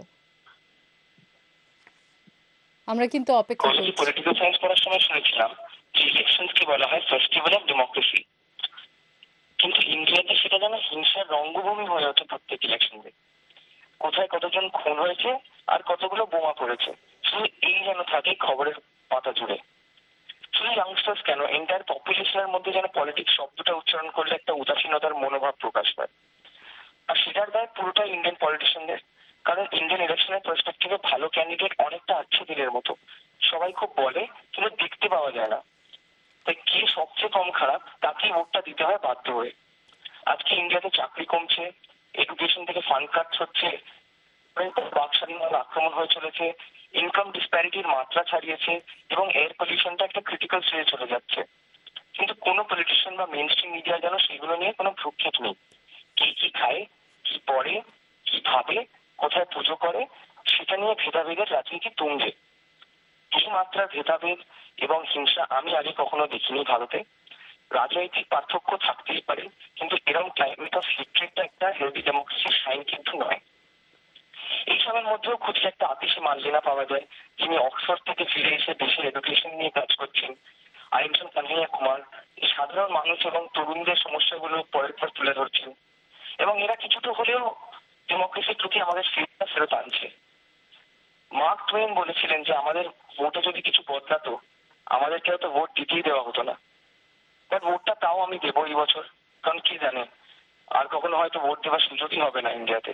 আমরা কিন্তু অপেক্ষা করছি। পলিটিক্যাল সায়েন্স পড়ার সময় শুনেছিলাম যে ইলেকশনকে বলা হয় ফেস্টিভ্যাল অফ ডেমোক্রেসি, কিন্তু ইন্ডিয়াতে সেটা যেন হিংসার রঙ্গভূমি হয়ে ওঠে প্রত্যেক ইলেকশনে। কোথায় কতজন খুন হয়েছে আর কতগুলো বোমা পড়েছে, শুধু এই যেন থাকে খবরের পাতা জুড়ে। শুধু ইয়াংস্টার্স কেন, এন্টায়ার পপুলেশনের মধ্যে যেন পলিটিক্স শব্দটা উচ্চারণ করলে একটা উদাসীনতার মনোভাব প্রকাশ পায়। আর সেটার দায় পুরোটাই ইন্ডিয়ান পলিটিশিয়ানদের। কারণ ইন্ডিয়ান ইলেকশনের পার্সপেক্টিভে ভালো ক্যান্ডিডেট অনেকটা আচ্ছে দিলের মতো, সবাই খুব বলে কিন্তু দেখতে পাওয়া যায় না। তাই কে সবচেয়ে কম খারাপ তাকেই ভোটটা দিতে হয় বাধ্য হয়ে। আজকে ইন্ডিয়াতে চাকরি কমছে, এডুকেশন থেকে ফান্ড কাট হচ্ছে, বাক স্বাধীনতার আক্রমণ হয়ে চলেছে, ইনকাম ডিসপ্যারিটির মাত্রা ছাড়িয়েছে এবং এয়ার পলিউশনটা একটা ক্রিটিক্যাল স্টেজে চলে যাচ্ছে। কিন্তু কোনো পলিটিশিয়ান বা মেইন স্ট্রিম মিডিয়া যেন সেগুলো নিয়ে কোনো ভ্রুক্ষেপ নেই। কে কি খায়, কি পড়ে, কি ভাবে, কোথায় পুজো করে, সেটা নিয়ে ভেদাভেদের রাজনীতি তুঙ্গে। এই মাত্রার ভেদাভেদ এবং হিংসা আমি আগে কখনো দেখিনি ভারতে। রাজনৈতিক পার্থক্য থাকতেই পারে, কিন্তু এরকম ক্লাইমেট অফ হিট্রেটটা একটা হেলদি ডেমোক্রেসির সাইন কিন্তু নয়। এইসবের মধ্যেও খুঁজে একটা আতিশি মার্জিনা পাওয়া যায়, যিনি অক্সফোর্ড থেকে ফিরে এসে দেশের এডুকেশন নিয়ে কাজ করছেন, আরেকজন কানহাইয়া কুমার এই সাধারণ মানুষ এবং তরুণদের সমস্যাগুলো পরের পর তুলে ধরছেন। এবং এরা কিছুটা হলেও ডেমোক্রেসির প্রতি আমাদের ফেরতটা ফেরত আনছে। মার্ক টুয়েন বলেছিলেন যে আমাদের ভোটে যদি কিছু বদলাতো আমাদেরকে হয়তো ভোট দিতেই দেওয়া হতো না, বাট ভোটটা তাও আমি দেবো এই বছর, কারণ কি জানে আর কখনো হয়তো ভোট দেওয়ার সুযোগই হবে না ইন্ডিয়াতে।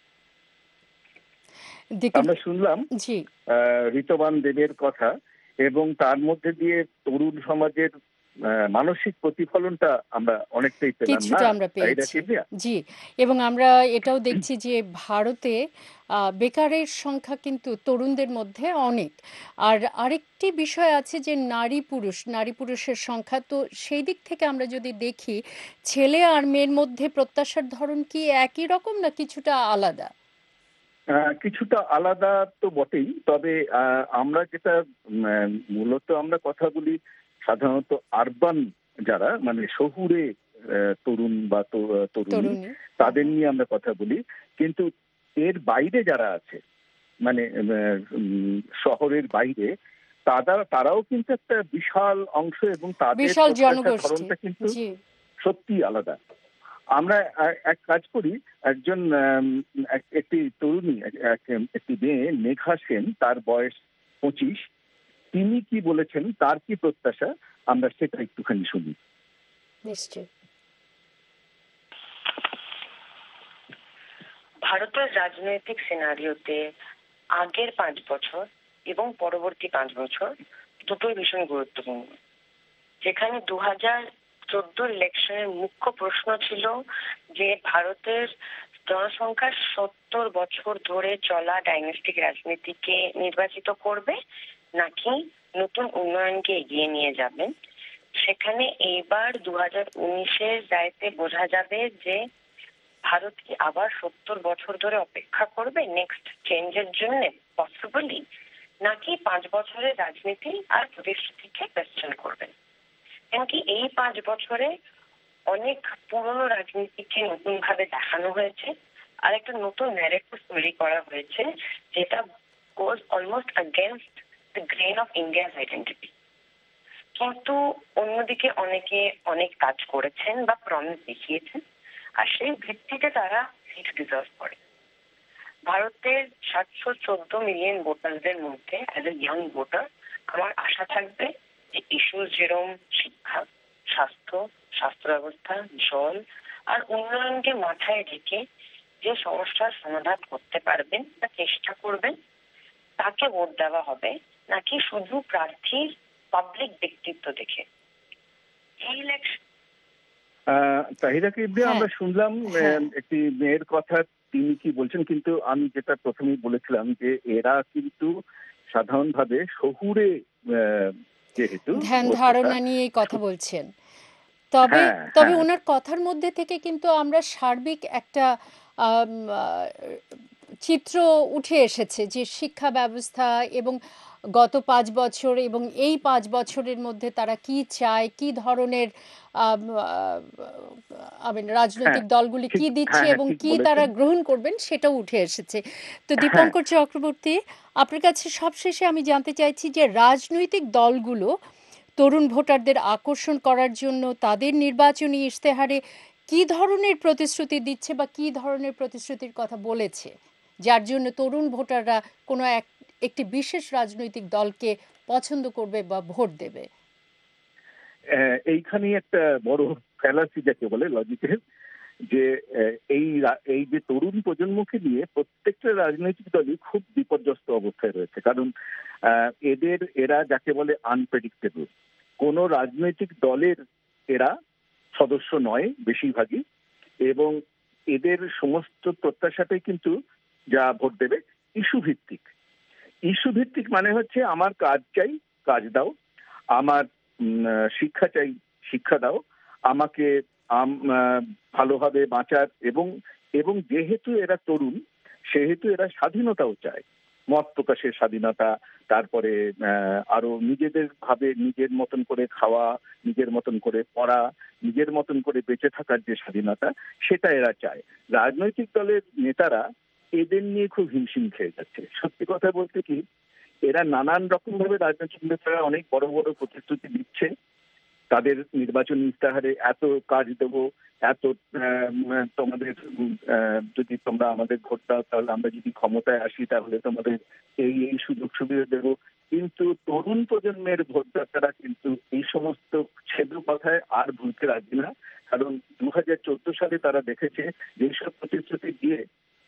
আমরা শুনলাম ঋতবান দেবের কথা এবং তার মধ্যে দিয়ে তরুণ সমাজের মানসিক প্রতিফলনটা আমরা অনেকটাই পেলাম, কিছুটা আমরা পেয়েছি। জি, এবং আমরা এটাও দেখছি যে ভারতে বেকারের সংখ্যা কিন্তু তরুণদের মধ্যে অনেক। আর আরেকটি বিষয় আছে যে নারী পুরুষের সংখ্যা, তো সেই দিক থেকে আমরা যদি দেখি ছেলে আর মেয়ের মধ্যে প্রত্যাশার ধরন কি একই রকম না কিছুটা আলাদা? কিছুটা আলাদা তো বটেই, তবে আমরা যেটা মূলত আমরা কথা বলি সাধারণত আরবান যারা মানে শহুরে তরুণ বা তরুণী তাদের নিয়ে আমরা কথা বলি, কিন্তু এর বাইরে যারা আছে মানে শহরের বাইরে তারাও কিন্তু একটা বিশাল অংশ এবং তাদের ধরনটা কিন্তু সত্যি আলাদা। আমরা এক কাজ করি, একটি তরুণী একটি মেয়ে মেঘা সেন, তার বয়স 25, তিনি কি বলেছেন, তার কি প্রত্যাশা, আমরা সেটা একটুখানি শুনি। নিশ্চয়। ভারতের রাজনৈতিক সিনারিওতে আগের 5 বছর এবং পরবর্তী 5 বছর দুটোই ভীষণ গুরুত্বপূর্ণ। যেখানে 2014 ইলেকশনের মুখ্য প্রশ্ন ছিল যে ভারতের জনসংখ্যার 70 বছর ধরে চলা ডাইনাস্টিক রাজনীতিকে নির্বাচিত করবে নাকি নতুন উন্নয়নকে এগিয়ে নিয়ে যাবেন। সেখানে এইবার 2019-এর রায়তে বোঝা যাবে যে ভারত কি আবার 70 বছর ধরে অপেক্ষা করবে নেক্সট চেঞ্জের জন্য পসিবলি, নাকি 5 বছরের রাজনীতি আর প্রতিশ্রুতিকে কোয়েশ্চেন করবেন। এমনকি এই 5 বছরে অনেক পুরনো রাজনীতিকে নতুন ভাবে দেখানো হয়েছে আর একটা নতুন ন্যারেটিভ তৈরি করা হয়েছে যেটা goes almost against the grain of India's identity. কিন্তু অন্যদিকে অনেকে অনেক কাজ করেছেন বা প্রমিস দেখিয়েছেন আর সেই ভিত্তিতে তারা সিট ডিজার্ভ করে। ভারতের 714 মিলিয়ন ভোটারদের মধ্যে অ্যাজ এ ইয়াং ভোটার আমার আশা থাকবে যে ইস্যুস যেরকম শিক্ষা, স্বাস্থ্য ব্যবস্থা, জল আর উন্নয়নকে মাথায় রেখে যে সমস্যার সমাধান করতে পারবেন বা চেষ্টা করবেন তাকে ভোট দেওয়া হবে, নাকি শুধু প্রার্থীর পাবলিক ব্যক্তিত্ব দেখে। এই ইলেকশন তাহিরা কিবরিয়া, আমরা শুনলাম একটি মেয়ের কথা, তিনি কি বলছেন, কিন্তু আমি যেটা প্রথমেই বলেছিলাম যে এরা কিন্তু সাধারণভাবে শহুরে যেহেতু ধ্যান ধারণা নিয়ে কথা বলছেন, তবে ওনার কথার মধ্যে থেকে কিন্তু আমরা সার্বিক একটা আম, আহ, চিত্র উঠে এসেছে যে শিক্ষা ব্যবস্থা এবং গত 5 বছর এবং এই 5 বছরের মধ্যে তারা কি চায়, কি ধরনের রাজনৈতিক দলগুলি কি দিচ্ছে এবং কি তারা গ্রহণ করবেন সেটাও উঠে এসেছে। তো দীপঙ্কর চক্রবর্তী, আপনার কাছে সবশেষে আমি জানতে চাইছি যে রাজনৈতিক দলগুলো তরুণ ভোটারদের আকর্ষণ করার জন্য তাদের নির্বাচনী ইশতেহারে কি ধরনের প্রতিশ্রুতি দিচ্ছে বা কি ধরনের প্রতিশ্রুতির কথা বলেছে, যার জন্য তরুণ ভোটাররা কোনো একটি বিশেষ রাজনৈতিক দলকে পছন্দ করবে বা ভোট দেবে? এইখানেই একটা বড় ফ্যালাসি যাকে বলে লজিকের, যে এই যে তরুণ প্রজন্মকে নিয়ে প্রত্যেকটা রাজনৈতিক দলই খুব বিপর্যস্ত অবস্থায় রয়েছে। কারণ এরা যাকে বলে আনপ্রেডিক্টেবল। কোন রাজনৈতিক দলের এরা সদস্য নয় বেশিরভাগই, এবং এদের সমস্ত প্রত্যাশাটাই কিন্তু যা ভোট দেবে ইস্যু ভিত্তিক। ইস্যু ভিত্তিক মানে হচ্ছে আমার কাজ চাই, কাজ দাও, আমার শিক্ষা চাই, শিক্ষা দাও, আমাকে ভালোভাবে বাঁচার, এবং যেহেতু এরা তরুণ সেহেতু এরা স্বাধীনতাও চায়, মত প্রকাশের স্বাধীনতা, তারপরে আরো নিজেদের ভাবে নিজের মতন করে খাওয়া, নিজের মতন করে পড়া, নিজের মতন করে বেঁচে থাকার যে স্বাধীনতা, সেটা এরা চায়। রাজনৈতিক দলের নেতারা এদের নিয়ে খুব হিমশিম খেয়ে যাচ্ছে। সত্যি কথা বলতে কি, এরা নানান রকম ভাবে রাজনৈতিক নেতারা অনেক বড় বড় প্রতিশ্রুতি দিচ্ছে, তাদের নির্বাচনী ইশতেহারে এত কাজ দেব, এত তোমাদের যদি তোমরা আমাদের ভোট দাও তাহলে আমরা যদি ক্ষমতায় আসি তাহলে তোমাদের এই এই সুযোগ সুবিধা দেব। কিন্তু তরুণ প্রজন্মের ভোটদাতারা কিন্তু এই সমস্ত ছেদ কথায় আর ভুলতে রাজি না। কারণ 2014 সালে তারা দেখেছে যেসব প্রতিশ্রুতি দিয়ে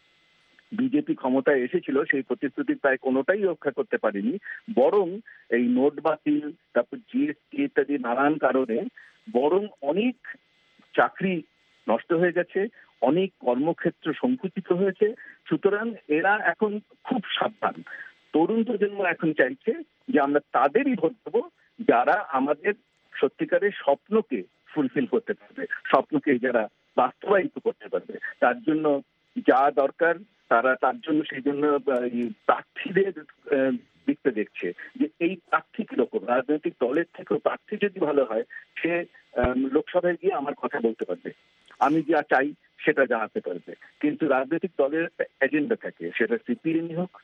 বিজেপি ক্ষমতায় এসেছিল সেই প্রতিশ্রুতি প্রায় কোনোটাই রক্ষা করতে পারেনি, বরং এই নোট বাতিল, তারপর জিএসটি ইত্যাদি নানান কারণে বরং অনেক চাকরি নষ্ট হয়ে গেছে, অনেক কর্মক্ষেত্র সংকুচিত হয়েছে। সুতরাং এরা এখন খুব সাবধান। তরুণ প্রজন্ম এখন চাইছে যে আমরা তাদেরই ভোট দেবো যারা আমাদের সত্যিকারের স্বপ্নকে ফুলফিল করতে পারবে, স্বপ্নকে যারা বাস্তবায়িত করতে পারবে। তার জন্য যা দরকার তার জন্য সেই জন্য প্রার্থীদের দিকটা দেখছে যে এই প্রার্থী কিরকম, রাজনৈতিক দলের থেকেও প্রার্থী যদি ভালো হয় সে লোকসভায় গিয়ে আমার কথা বলতে পারবে, আমি যা চাই সেটা জানাতে পারবে। কিন্তু রাজনৈতিক দলের একটা এজেন্ডা থাকে, সেটা সিপিএমই হোক,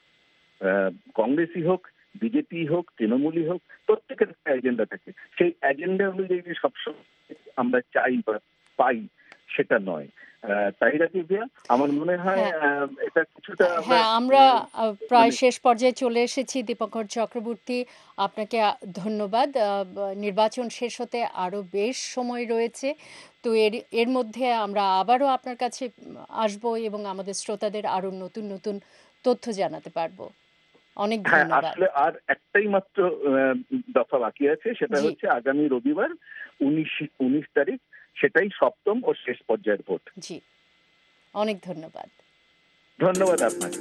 কংগ্রেসই হোক, বিজেপি হোক, তৃণমূলই হোক, প্রত্যেকের একটা এজেন্ডা থাকে। সেই এজেন্ডা অনুযায়ী সবসময় আমরা চাই বা পাই সেটা নয়। তাই রাজিয়া, আমার মনে হয় এটা কিছুটা আমরা প্রায় শেষ পর্যায়ে চলে এসেছি। দীপঙ্কর চক্রবর্তী, আপনাকে ধন্যবাদ। নির্বাচন শেষ হতে আরো বেশ সময় রয়েছে, তো এর মধ্যে আমরা আবারও আপনার কাছে আসব এবং আমাদের শ্রোতাদের আরো নতুন নতুন তথ্য জানাতে পারবো। অনেক ধন্যবাদ। আসলে আর একটাই মাত্র দফা বাকি আছে, সেটা হচ্ছে আগামী রবিবার 19 তারিখ, সেটাই সপ্তম ও শেষ পর্যায়ের ভোট। জি, অনেক ধন্যবাদ। ধন্যবাদ আপনাকে।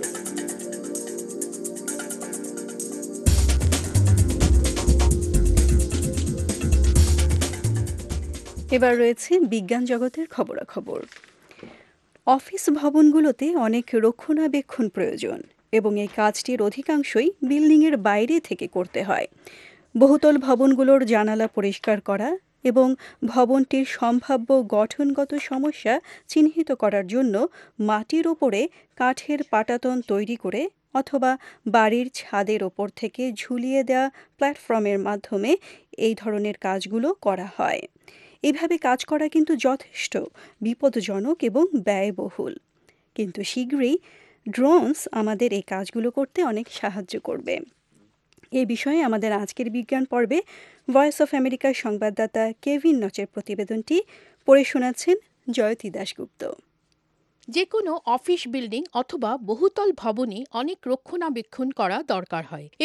এবার রয়েছে বিজ্ঞান জগতের খবরাখবর। অফিস ভবনগুলোতে অনেক রক্ষণাবেক্ষণ প্রয়োজন এবং এই কাজটির অধিকাংশই বিল্ডিংয়ের বাইরে থেকে করতে হয়। বহুতল ভবনগুলোর জানালা পরিষ্কার করা এবং ভবনটির সম্ভাব্য গঠনগত সমস্যা চিহ্নিত করার জন্য মাটির ওপরে কাঠের পাটাতন তৈরি করে অথবা বাড়ির ছাদের ওপর থেকে ঝুলিয়ে দেওয়া প্ল্যাটফর্মের মাধ্যমে এই ধরনের কাজগুলো করা হয়। এভাবে কাজ করা কিন্তু যথেষ্ট বিপজ্জনক এবং ব্যয়বহুল, কিন্তু শীঘ্রই ড্রোনস আমাদের এই কাজগুলো করতে অনেক সাহায্য করবে। এই বিষয়ে আমাদের আজকের বিজ্ঞান পর্বে ভয়েস অফ আমেরিকার সংবাদদাতা কেভিন নচের প্রতিবেদনটি পড়ে শোনাচ্ছেন জয়তী দাশগুপ্ত। যে কোনো অফিস বিল্ডিং অথবা বহুতল ভবনে অনেক রক্ষণাবেক্ষণ করা দরকার হয় এবং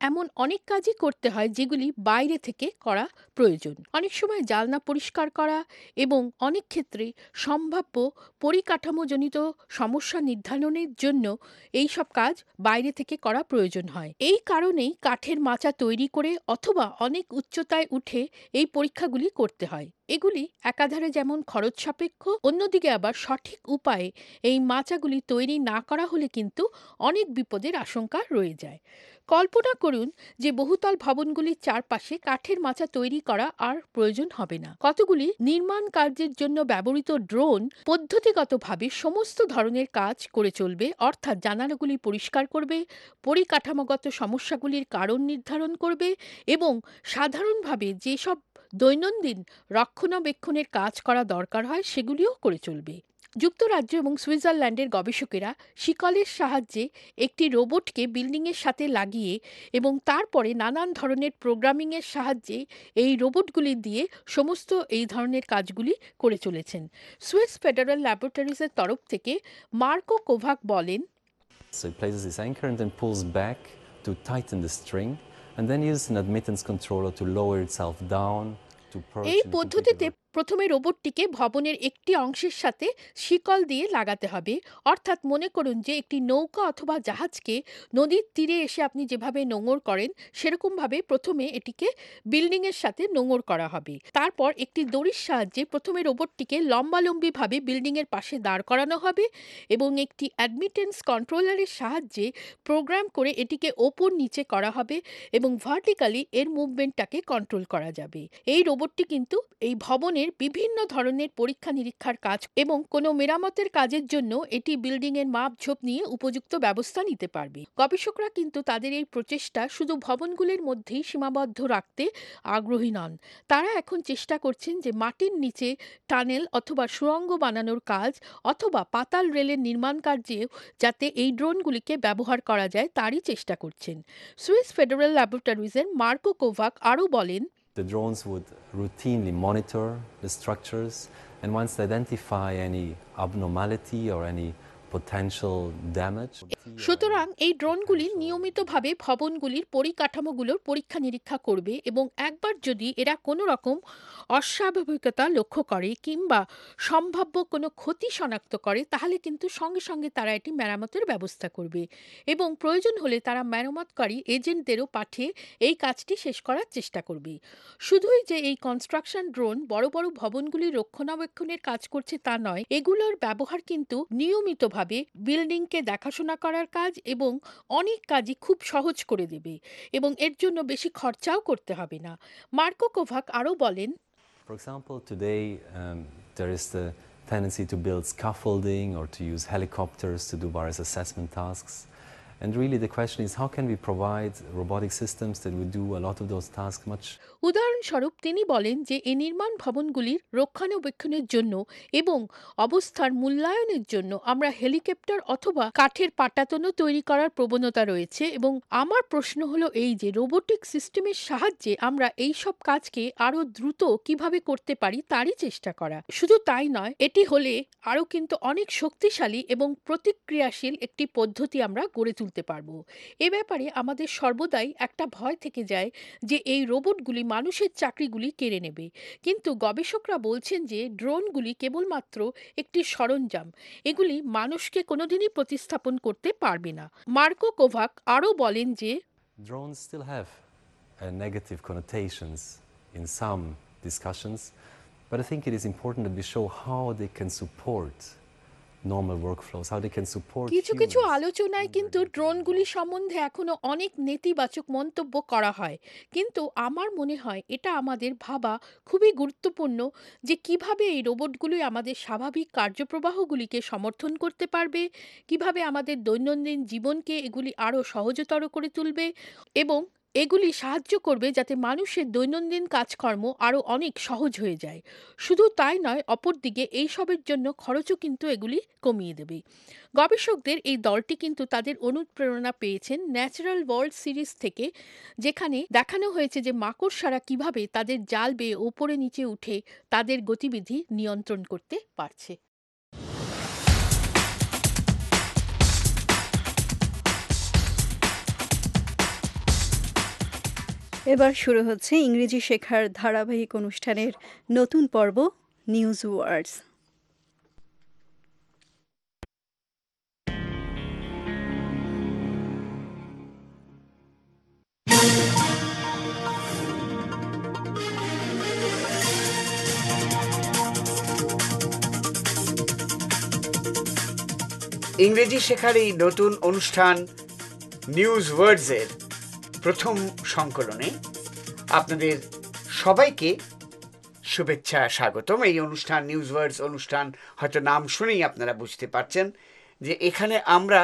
এমন অনেক কাজই করতে হয় যেগুলি বাইরে থেকে করা প্রয়োজন। অনেক সময় জানলা পরিষ্কার করা এবং অনেক ক্ষেত্রে সম্ভাব্য পরিকাঠামোজনিত সমস্যা নির্ধারণের জন্য এই সব কাজ বাইরে থেকে করা প্রয়োজন হয়। এই কারণেই কাঠের মাচা তৈরি করে অথবা অনেক উচ্চতায় উঠে এই পরীক্ষাগুলি করতে হয়। এগুলি একাধারে যেমন খরচ সাপেক্ষ, অন্যদিকে আবার সঠিক উপায়ে এই মাচাগুলি তৈরি না করা হলে কিন্তু অনেক বিপদের আশঙ্কা রয়ে যায়। কল্পনা করুন যে বহুতল ভবনগুলির চারপাশে কাঠের মাচা তৈরি করা আর প্রয়োজন হবে না। কতগুলি নির্মাণ কার্যের জন্য ব্যবহৃত ড্রোন পদ্ধতিগতভাবে সমস্ত ধরনের কাজ করে চলবে, অর্থাৎ জানালাগুলি পরিষ্কার করবে, পরিকাঠামোগত সমস্যাগুলির কারণ নির্ধারণ করবে এবং সাধারণভাবে যেসব দৈনন্দিন রক্ষণাবেক্ষণের কাজ করা দরকার হয় সেগুলিও করে চলবে। যুক্তরাজ্য এবং সুইজারল্যান্ডের গবেষকেরা শিকলের সাহায্যে একটি রোবটকে বিল্ডিংয়ের সাথে লাগিয়ে এবং তারপরে নানান ধরনের প্রোগ্রামিংয়ের সাহায্যে এই রোবটগুলি দিয়ে সমস্ত এই ধরনের কাজগুলি করে চলেছেন। সুইস ফেডারেল ল্যাবরেটরিজের তরফ থেকে মার্কো কোভাক বলেন, So it places this anchor and then pulls back to tighten the string and then uses an admittance controller to lower itself down to perch এই in a পদ্ধতিতে প্রথমে রোবটটিকে ভবনের একটি অংশের সাথে শিকল দিয়ে লাগাতে হবে। অর্থাৎ মনে করুন যে একটি নৌকা অথবা জাহাজকে নদীর তীরে এসে আপনি যেভাবে নোঙর করেন সেরকমভাবে প্রথমে এটিকে বিল্ডিংয়ের সাথে নোঙর করা হবে। তারপর একটি দড়ির সাহায্যে প্রথমে রোবটটিকে লম্বালম্বিভাবে বিল্ডিংয়ের পাশে দাঁড় করানো হবে এবং একটি অ্যাডমিটেন্স কন্ট্রোলারের সাহায্যে প্রোগ্রাম করে এটিকে ওপর নিচে করা হবে এবং ভার্টিক্যালি এর মুভমেন্টটাকে কন্ট্রোল করা যাবে। এই রোবটটি কিন্তু এই ভবনের বিভিন্ন ধরনের পরীক্ষা নিরীক্ষার কাজ এবং কোনো মেরামতের কাজের জন্য এটি বিল্ডিংয়ের মাপঝোপ নিয়ে উপযুক্ত ব্যবস্থা নিতে পারবে। গবেষকরা কিন্তু তাদের এই প্রচেষ্টা শুধু ভবনগুলির মধ্যেই সীমাবদ্ধ রাখতে আগ্রহী নন। তারা এখন চেষ্টা করছেন যে মাটির নিচে টানেল অথবা সুড়ঙ্গ বানানোর কাজ অথবা পাতাল রেলের নির্মাণ কার্যেও যাতে এই ড্রোনগুলিকে ব্যবহার করা যায় তারই চেষ্টা করছেন। সুইস ফেডারেল ল্যাবরেটরিজের মার্কো কোভাক আরও বলেন, The drones would routinely monitor the structures, and once they identify any abnormality or any potential damage. সুতরাং এই ড্রোনগুলি নিয়মিতভাবে ভবনগুলির পরিকাঠামোগুলোর পরীক্ষা নিরীক্ষা করবে এবং একবার যদি এরা কোনো রকম অস্বাভাবিকতা লক্ষ্য করে কিংবা সম্ভাব্য কোনো ক্ষতি শনাক্ত করে তাহলে কিন্তু সঙ্গে সঙ্গে তারা এটি মেরামতের ব্যবস্থা করবে এবং প্রয়োজন হলে তারা মেরামতকারী এজেন্টদেরও পাঠিয়ে এই কাজটি শেষ করার চেষ্টা করবে। শুধুই যে এই কনস্ট্রাকশন ড্রোন বড় বড় ভবনগুলির রক্ষণাবেক্ষণের কাজ করছে তা নয়, এগুলোর ব্যবহার কিন্তু নিয়মিতভাবে বিল্ডিংকে দেখাশোনা করার কাজ এবং অনেক কাজই খুব সহজ করে দেবে এবং এর জন্য বেশি খরচাও করতে হবে না। মার্কো কোভাক আরও বলেন, For example, today there is the tendency to build scaffolding or to use helicopters to do various assessment tasks. And really the question is, how can we provide robotic systems that would do a lot of those tasks much? উদাহরণস্বরূপ তিনি বলেন যে এই নির্মাণ ভবনগুলির রক্ষণাবেক্ষণের জন্য এবং অবস্থার মূল্যায়নের জন্য আমরা হেলিকপ্টার অথবা কাঠের পাটাতনও তৈরি করার প্রবণতা রয়েছে এবং আমার প্রশ্ন হলো এই যে রোবোটিক সিস্টেমের সাহায্যে আমরা এই সব কাজকে আরও দ্রুত কিভাবে করতে পারি তারই চেষ্টা করা। শুধু তাই নয়, এটি হলে আরও কিন্তু অনেক শক্তিশালী এবং প্রতিক্রিয়াশীল একটি পদ্ধতি আমরা গড়ে তুলতে পারবো। এ ব্যাপারে আমাদের সর্বদাই একটা ভয় থেকে যায় যে এই রোবটগুলি মানুষের চাকরিগুলি কেড়ে নেবে, কিন্তু গবেষকরা বলছেন যে ড্রোনগুলি কেবলমাত্র একটি সরঞ্জাম, এগুলি মানুষকে কোনোদিনই প্রতিস্থাপন করতে পারবে না। মার্কো কোভাক আরও বলেন যে Drones still have negative connotations in some discussions, but I think it is important that we show how they can support normal workflows, how they can support কিছু কিছু আলোচনায় কিন্তু ড্রোনগুলি সম্বন্ধে এখনো অনেক নেতিবাচক মন্তব্য করা হয়, কিন্তু আমার মনে হয় এটা আমাদের ভাবা খুবই গুরুত্বপূর্ণ যে কিভাবে এই রোবটগুলি আমাদের স্বাভাবিক কার্যপ্রবাহগুলিকে সমর্থন করতে পারবে, কিভাবে আমাদের দৈনন্দিন জীবনকে এগুলি আরও সহজতর করে তুলবে এবং এগুলি সাহায্য করবে যাতে মানুষের দৈনন্দিন কাজকর্ম আরও অনেক সহজ হয়ে যায়। শুধু তাই নয়, অপরদিকে এইসবের জন্য খরচও কিন্তু এগুলি কমিয়ে দেবে। গবেষকদের এই দলটি কিন্তু তাদের অনুপ্রেরণা পেয়েছেন ন্যাচারাল ওয়ার্ল্ড সিরিজ থেকে, যেখানে দেখানো হয়েছে যে মাকড়সারা কিভাবে তাদের জাল বেয়ে ওপরে নিচে উঠে তাদের গতিবিধি নিয়ন্ত্রণ করতে পারছে। এবার শুরু হচ্ছে ইংরেজি শেখার ধারাবাহিক অনুষ্ঠানের নতুন পর্ব নিউজ ওয়ার্ডস। ইংরেজি শেখার এই নতুন অনুষ্ঠান নিউজ ওয়ার্ডসের প্রথম সংকলনে আপনাদের সবাইকে শুভেচ্ছা, স্বাগতম। এই অনুষ্ঠান নিউজ ওয়ার্ডস অনুষ্ঠান, হয়তো নাম শুনেই আপনারা বুঝতে পারছেন যে এখানে আমরা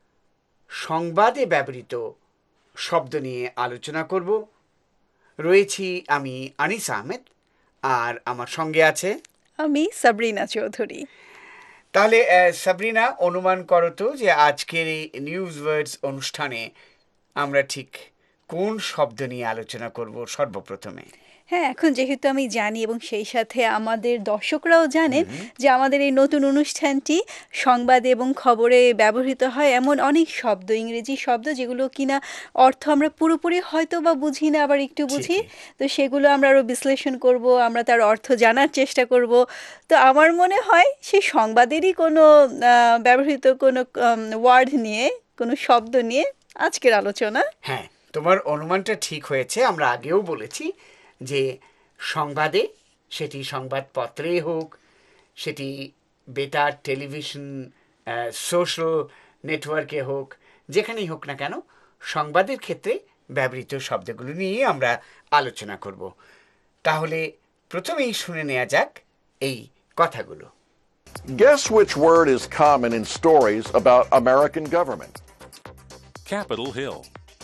সংবাদে ব্যবহৃত শব্দ নিয়ে আলোচনা করব। রয়েছি আমি আনিস আহমেদ, আর আমার সঙ্গে আছে আমি সাবরিনা চৌধুরী। তাহলে সাবরিনা, অনুমান করো তো যে আজকের এই নিউজ ওয়ার্ডস অনুষ্ঠানে আমরা ঠিক কোন শব্দ নিয়ে আলোচনা করব সর্বপ্রথমে? হ্যাঁ, এখন যেহেতু আমি জানি এবং সেই সাথে আমাদের দর্শকরাও জানেন যে আমাদের এই নতুন অনুষ্ঠানটি সংবাদে এবং খবরে ব্যবহৃত হয় এমন অনেক শব্দ, ইংরেজি শব্দ, যেগুলো কিনা অর্থ আমরা পুরোপুরি হয়তো বা বুঝি না, আবার একটু বুঝি। তো সেগুলো আমরা আরও বিশ্লেষণ করব, আমরা তার অর্থ জানার চেষ্টা করব। তো আমার মনে হয় সেই সংবাদেরই কোনো ব্যবহৃত কোনো ওয়ার্ড নিয়ে, কোনো শব্দ নিয়ে আজকের আলোচনা। হ্যাঁ, তোমার অনুমানটা ঠিক হয়েছে। আমরা আগেও বলেছি যে সংবাদে, সেটি সংবাদপত্রে হোক, সেটি বেতার, টেলিভিশন, সোশ্যাল নেটওয়ার্কে হোক, যেখানেই হোক না কেন, সংবাদের ক্ষেত্রে ব্যবহৃত শব্দগুলো নিয়ে আমরা আলোচনা করব। তাহলে প্রথমেই শুনে নেওয়া যাক এই কথাগুলো। Guess which word is common in stories about American government? Capitol Hill.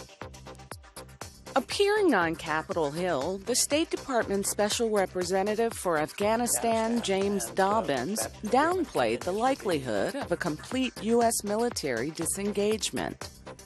Appearing on Capitol Hill, the State Department's Special Representative for Afghanistan, James Dobbins, downplayed the likelihood of a complete U.S. military disengagement.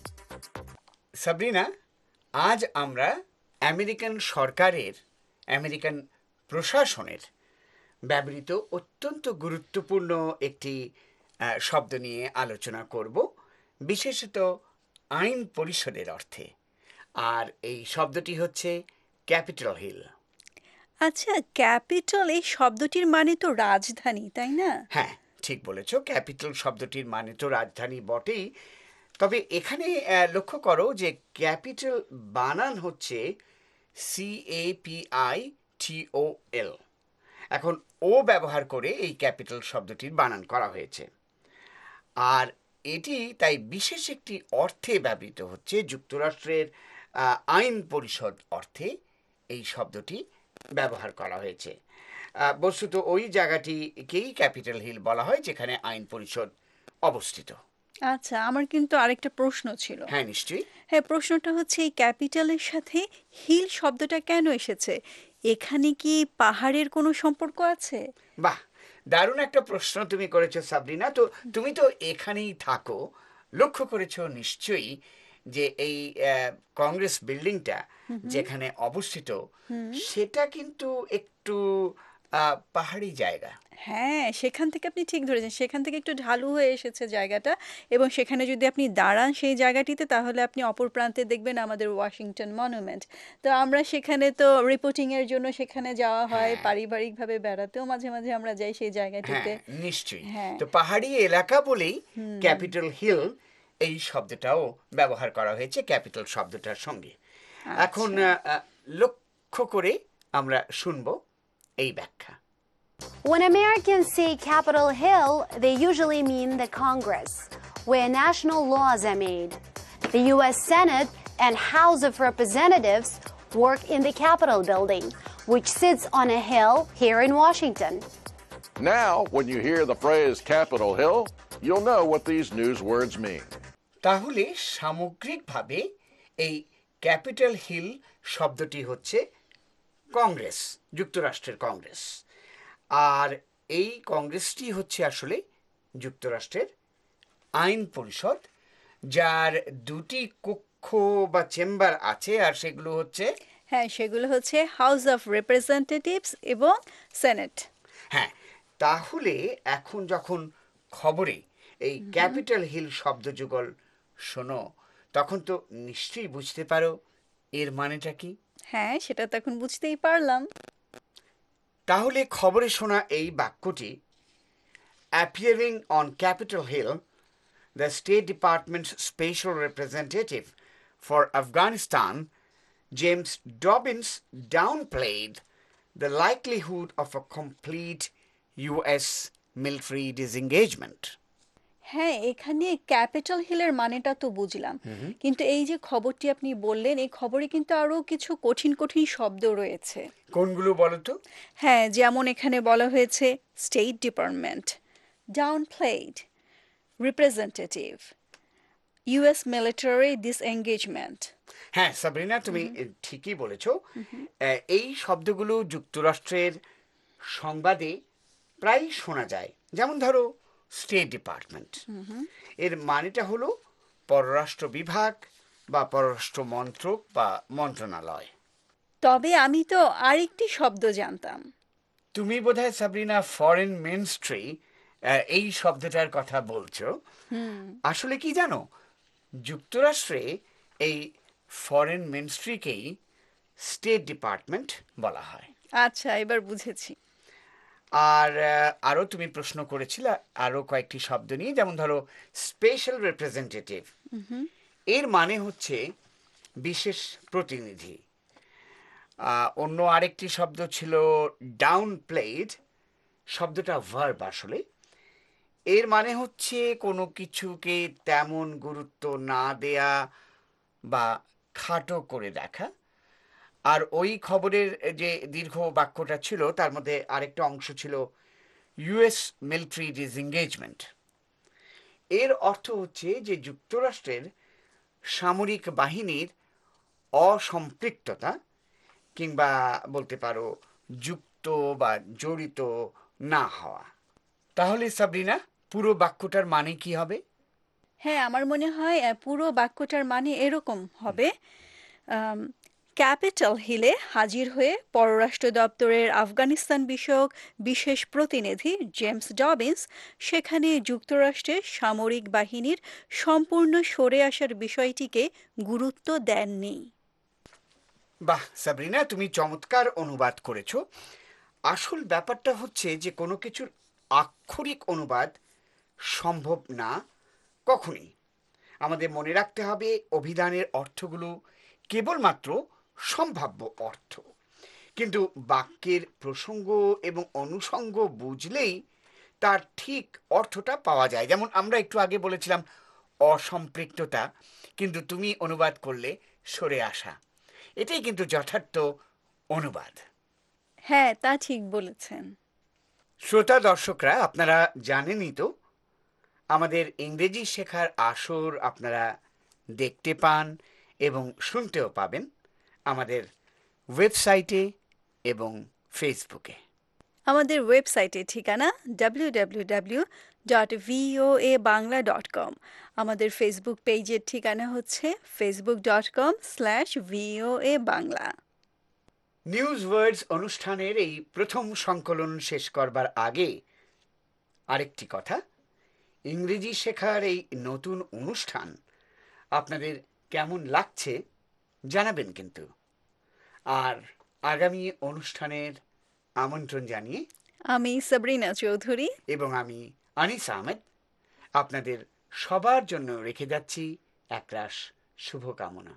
Sabrina, আজ আমরা American সরকারের, American প্রশাসনের ব্যবহৃত অত্যন্ত গুরুত্বপূর্ণ একটি শব্দ নিয়ে আলোচনা করব, বিশেষত আইন পরিষদের অর্থে। আর এই শব্দটি হচ্ছে ক্যাপিটল হিল। আচ্ছা, ক্যাপিটল এই শব্দটির মানে তো রাজধানী, তাই না? হ্যাঁ, ঠিক বলেছ। ক্যাপিটল শব্দটির মানে তো রাজধানী বটেই, তবে এখানে লক্ষ্য করো যে ক্যাপিটাল বানান হচ্ছে CAPITOL। এখন ও ব্যবহার করে এই ক্যাপিটাল শব্দটির বানান করা হয়েছে, আর এটি তাই বিশেষ একটি অর্থে ব্যবহৃত হচ্ছে। যুক্তরাষ্ট্রের আইন পরিষদ অর্থে এই শব্দটি ব্যবহার করা হয়েছে। বস্তুত ওই জায়গাটিকেই ক্যাপিটাল হিল বলা হয় যেখানে আইন পরিষদ অবস্থিত। আচ্ছা, আমার কিন্তু আরেকটা প্রশ্ন ছিল। হ্যাঁ, নিশ্চয়ই। হ্যাঁ, প্রশ্নটা হচ্ছে এই ক্যাপিটালের সাথে হিল শব্দটা কেন এসেছে? এখানে কি পাহাড়ের কোনো সম্পর্ক আছে? বাহ, দারুণ একটা প্রশ্ন তুমি করেছো সাবরিনা। তো তুমি তো এখানেই থাকো, লক্ষ্য করেছো নিশ্চয়ই যে এই কংগ্রেস বিল্ডিংটা যেখানে অবস্থিত সেটা কিন্তু একটু পাহাড়ি জায়গা। হ্যাঁ, সেখান থেকে আপনি ঠিক ধরেছেন, সেখান থেকে একটু ঢালু হয়ে এসেছে জায়গাটা, এবং সেখানে যদি আপনি দাঁড়ান সেই জায়গাটিতে, তাহলে আপনি অপর প্রান্তে দেখবেন আমাদের ওয়াশিংটন মনুমেন্ট। তো আমরা সেখানে তো রিপোর্টিংয়ের জন্য সেখানে যাওয়া হয়, পারিবারিকভাবে বেড়াতেও মাঝে মাঝে আমরা যাই সেই জায়গাটিতে। নিশ্চয়ই। তো পাহাড়ি এলাকা বলেই ক্যাপিটাল হিল এই শব্দটাও ব্যবহার করা হয়েছে ক্যাপিটাল শব্দটার সঙ্গে। এখন লক্ষ্য করে আমরা শুনবো এই ব্যাখ্যা। When Americans say Capitol Hill, they usually mean the Congress, where national laws are made. The U.S. Senate and House of Representatives work in the Capitol building, which sits on a hill here in Washington. Now, when you hear the phrase Capitol Hill, you'll know what these news words mean. তাহলে সামগ্রিকভাবে এই capital hill শব্দটি হচ্ছে কংগ্রেস, যুক্তরাষ্ট্রের কংগ্রেস। আর এই কংগ্রেসটি হচ্ছে আসলে যুক্তরাষ্ট্রের আইন পরিষদ, যার দুটি কক্ষ বা চেম্বার আছে, আর সেগুলো হচ্ছে হাউস অফ রিপ্রেজেন্টেটিভস এবং সেনেট। হ্যাঁ, তাহলে এখন যখন খবরে এই ক্যাপিটাল হিল শব্দ যুগল শোনো, তখন তো নিশ্চয়ই বুঝতে পারো এর মানেটা কি। হ্যাঁ, সেটা তো এখন বুঝতেই পারলাম। তাহলে খবরে শোনা এই বাক্যটি appearing on Capitol Hill, the State Department's special representative for Afghanistan, James Dobbins, downplayed the likelihood of a complete U.S. military disengagement. হ্যাঁ, এখানে ক্যাপিটাল হিলের মানেটা তো বুঝলাম, কিন্তু এই যে খবরটি আপনি বললেন, এই খবরে কিন্তু আরো কিছু কঠিন কঠিন শব্দ রয়েছে। কোনগুলো বলো তো? হ্যাঁ, যেমন এখানে বলা হয়েছে State Department, downplayed, representative, US military disengagement. হ্যাঁ সাবরিনা, তুমি ঠিকই বলেছ। এই শব্দগুলো যুক্তরাষ্ট্রের সংবাদে প্রায় শোনা যায়। যেমন ধরো স্টেট ডিপার্টমেন্ট, এর মানেটা হলো পররাষ্ট্র বিভাগ বা পররাষ্ট্র মন্ত্রক বা মন্ত্রণালয়। তবে আমি তো আরেকটি শব্দ জানতাম। তুমি বোধহয় সাবরিনা ফরেন মিনিস্ট্রি এই শব্দটার কথা বলছো। আসলে কি জানো, যুক্তরাষ্ট্রে এই ফরেন মিনিস্ট্রিকেই স্টেট ডিপার্টমেন্ট বলা হয়। আচ্ছা, এবার বুঝেছি। আর আরও তুমি প্রশ্ন করেছিলে আরও কয়েকটি শব্দ নিয়ে, যেমন ধরো স্পেশাল রিপ্রেজেন্টেটিভ, এর মানে হচ্ছে বিশেষ প্রতিনিধি। অন্য আরেকটি শব্দ ছিল ডাউন প্লেড, শব্দটা ভার্ব আসলে। এর মানে হচ্ছে কোনো কিছুকে তেমন গুরুত্ব না দেয়া বা খাটো করে দেখা। আর ওই খবরের যে দীর্ঘ বাক্যটা ছিল তার মধ্যে আরেকটা অংশ ছিল ইউএস মিলিটারি ডিসএঙ্গেজমেন্ট। এর অর্থ হচ্ছে যে যুক্তরাষ্ট্রের সামরিক বাহিনীর অসম্পৃক্ততা কিংবা বলতে পারো যুক্ত বা জড়িত না হওয়া। তাহলে সাবরিনা, পুরো বাক্যটার মানে কি হবে? হ্যাঁ, আমার মনে হয় পুরো বাক্যটার মানে এরকম হবে, ক্যাপিটাল হিলে হাজির হয়ে পররাষ্ট্র দপ্তরের আফগানিস্তান বিষয়ক বিশেষ প্রতিনিধি জেমস ডবিন্স সেখানে যুক্তরাষ্ট্রের সামরিক বাহিনীর সম্পূর্ণ সরে আসার বিষয়টিকে গুরুত্ব দেননি। বাহ সাবরিনা, তুমি চমৎকার অনুবাদ করেছ। আসল ব্যাপারটা হচ্ছে যে কোনো কিছুর আক্ষরিক অনুবাদ সম্ভব না কখনই। আমাদের মনে রাখতে হবে অভিধানের অর্থগুলো কেবলমাত্র সম্ভাব্য অর্থ, কিন্তু বাক্যের প্রসঙ্গ এবং অনুষঙ্গ বুঝলেই তার ঠিক অর্থটা পাওয়া যায়। যেমন আমরা একটু আগে বলেছিলাম অসম্পৃক্ততা, কিন্তু তুমি অনুবাদ করলে সরে আসা। এটাই কিন্তু যথার্থ অনুবাদ। হ্যাঁ, তা ঠিক বলেছেন। শ্রোতা দর্শকরা, আপনারা জানেনই তো আমাদের ইংরেজি শেখার আসর আপনারা দেখতে পান এবং শুনতেও পাবেন আমাদের ওয়েবসাইটে এবং ফেসবুকে। আমাদের ওয়েবসাইটের ঠিকানা www.voabangla.com। আমাদের ফেসবুক পেজের ঠিকানা হচ্ছে facebook.com/voa bangla। নিউজ ওয়ার্ডস অনুষ্ঠানের এই প্রথম সংকলন শেষ করবার আগে আরেকটি কথা, ইংরেজি শেখার এই নতুন অনুষ্ঠান আপনাদের কেমন লাগছে জানাবেন কিন্তু। আর আগামী অনুষ্ঠানের আমন্ত্রণ জানিয়ে আমি সাবরিনা চৌধুরী এবং আমি আনিস আহমেদ আপনাদের সবার জন্য রেখে যাচ্ছি একরাশ শুভকামনা।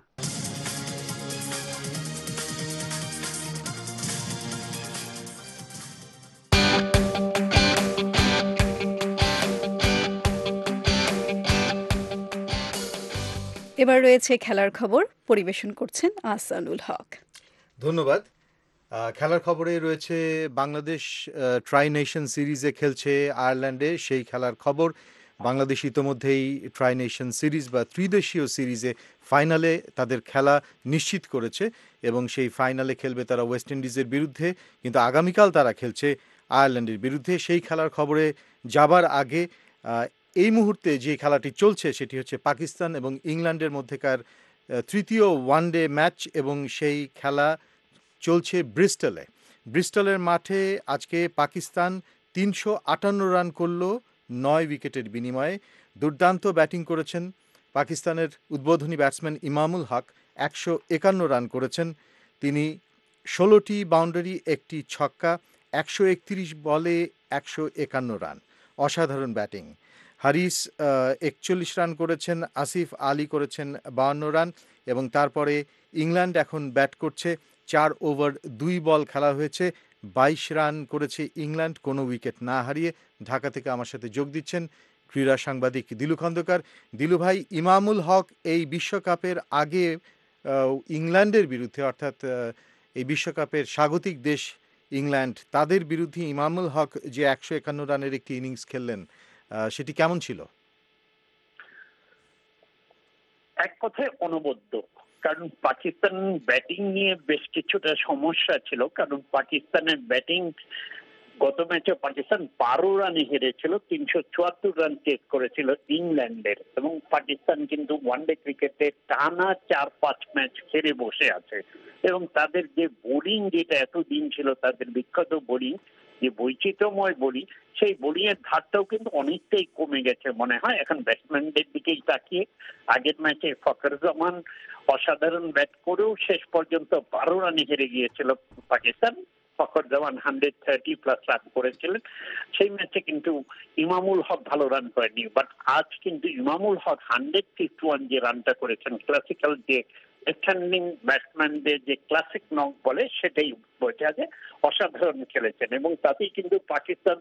এবার রয়েছে খেলার খবর, পরিবেশন করছেন আহসানুল হক। ধন্যবাদ। খেলার খবরে রয়েছে বাংলাদেশ ট্রাই নেশন সিরিজে খেলছে আয়ারল্যান্ডে, সেই খেলার খবর। বাংলাদেশ ইতোমধ্যেই ট্রাই নেশন সিরিজ বা ত্রিদেশীয় সিরিজে ফাইনালে তাদের খেলা নিশ্চিত করেছে এবং সেই ফাইনালে খেলবে তারা ওয়েস্ট ইন্ডিজের বিরুদ্ধে, কিন্তু আগামীকাল তারা খেলছে আয়ারল্যান্ডের বিরুদ্ধে। সেই খেলার খবরে যাবার আগে এই মুহূর্তে যে খেলাটি চলছে সেটি হচ্ছে পাকিস্তান এবং ইংল্যান্ডের মধ্যেকার তৃতীয় ওয়ানডে ম্যাচ এবং সেই খেলা চলছে ব্রিস্টলে। ব্রিস্টলের মাঠে আজকে পাকিস্তান 358 রান করল 9 উইকেটের বিনিময়ে। দুর্দান্ত ব্যাটিং করেছেন পাকিস্তানের উদ্বোধনী ব্যাটসম্যান ইমামুল হক, 151 রান করেছেন। তিনি 16টি বাউন্ডারি, একটি ছক্কা, 131 বলে 151 রান, অসাধারণ ব্যাটিং। হারিস 41 রান করেছেন, আসিফ আলী করেছেন 52 রান, এবং তারপরে ইংল্যান্ড এখন ব্যাট করছে। 4 ওভার 2 বল খেলা হয়েছে, 22 রান করেছে ইংল্যান্ড কোনো উইকেট না হারিয়ে। ঢাকা থেকে আমার সাথে যোগ দিচ্ছেন ক্রীড়া সাংবাদিক দিলু খন্দকার। দিলু ভাই, ইমামুল হক এই বিশ্বকাপের আগে ইংল্যান্ডের বিরুদ্ধে, অর্থাৎ এই বিশ্বকাপের স্বাগতিক দেশ ইংল্যান্ড, তাদের বিরুদ্ধে ইমামুল হক যে 151 রানের একটি ইনিংস খেললেন, সেটি কেমন ছিল? এক কথায় অনবদ্য। কারণ পাকিস্তান ব্যাটিং নিয়ে বেশ কিছুটা সমস্যা ছিল, কারণ পাকিস্তানের ব্যাটিং গত ম্যাচে পাকিস্তান 12 রানে হেরেছিল, 374 রান চেস করেছিল ইংল্যান্ডের, এবং পাকিস্তান কিন্তু ওয়ানডে ক্রিকেটে টানা 4-5 ম্যাচ হেরে বসে আছে। এবং তাদের যে বোলিং, যেটা এতদিন ছিল তাদের বিখ্যাত বোলিং, যে বৈচিত্র্যময় বোলিং, সেই বোলিং এর ধারটাও কিন্তু অনেকটাই কমে গেছে মনে হয় এখন ব্যাটসম্যানদের দিকেই তাকিয়ে। আগের ম্যাচে ফখর জামান অসাধারণ ব্যাট করেও শেষ পর্যন্ত 12 রানে হেরে গিয়েছিল পাকিস্তান। ফখর জামান 130+ রান করেছিলেন সেই ম্যাচে, কিন্তু ইমামুল হক ভালো রান করেনি। বাট আজ কিন্তু ইমামুল হক 151 যে রানটা করেছেন, ক্লাসিক্যাল যে স্ট্যান্ডিং ব্যাটসম্যানদের যে ক্লাসিক নক বলে, সেটাই বোঝা যায়, অসাধারণ খেলেছেন। এবং তাতেই কিন্তু পাকিস্তান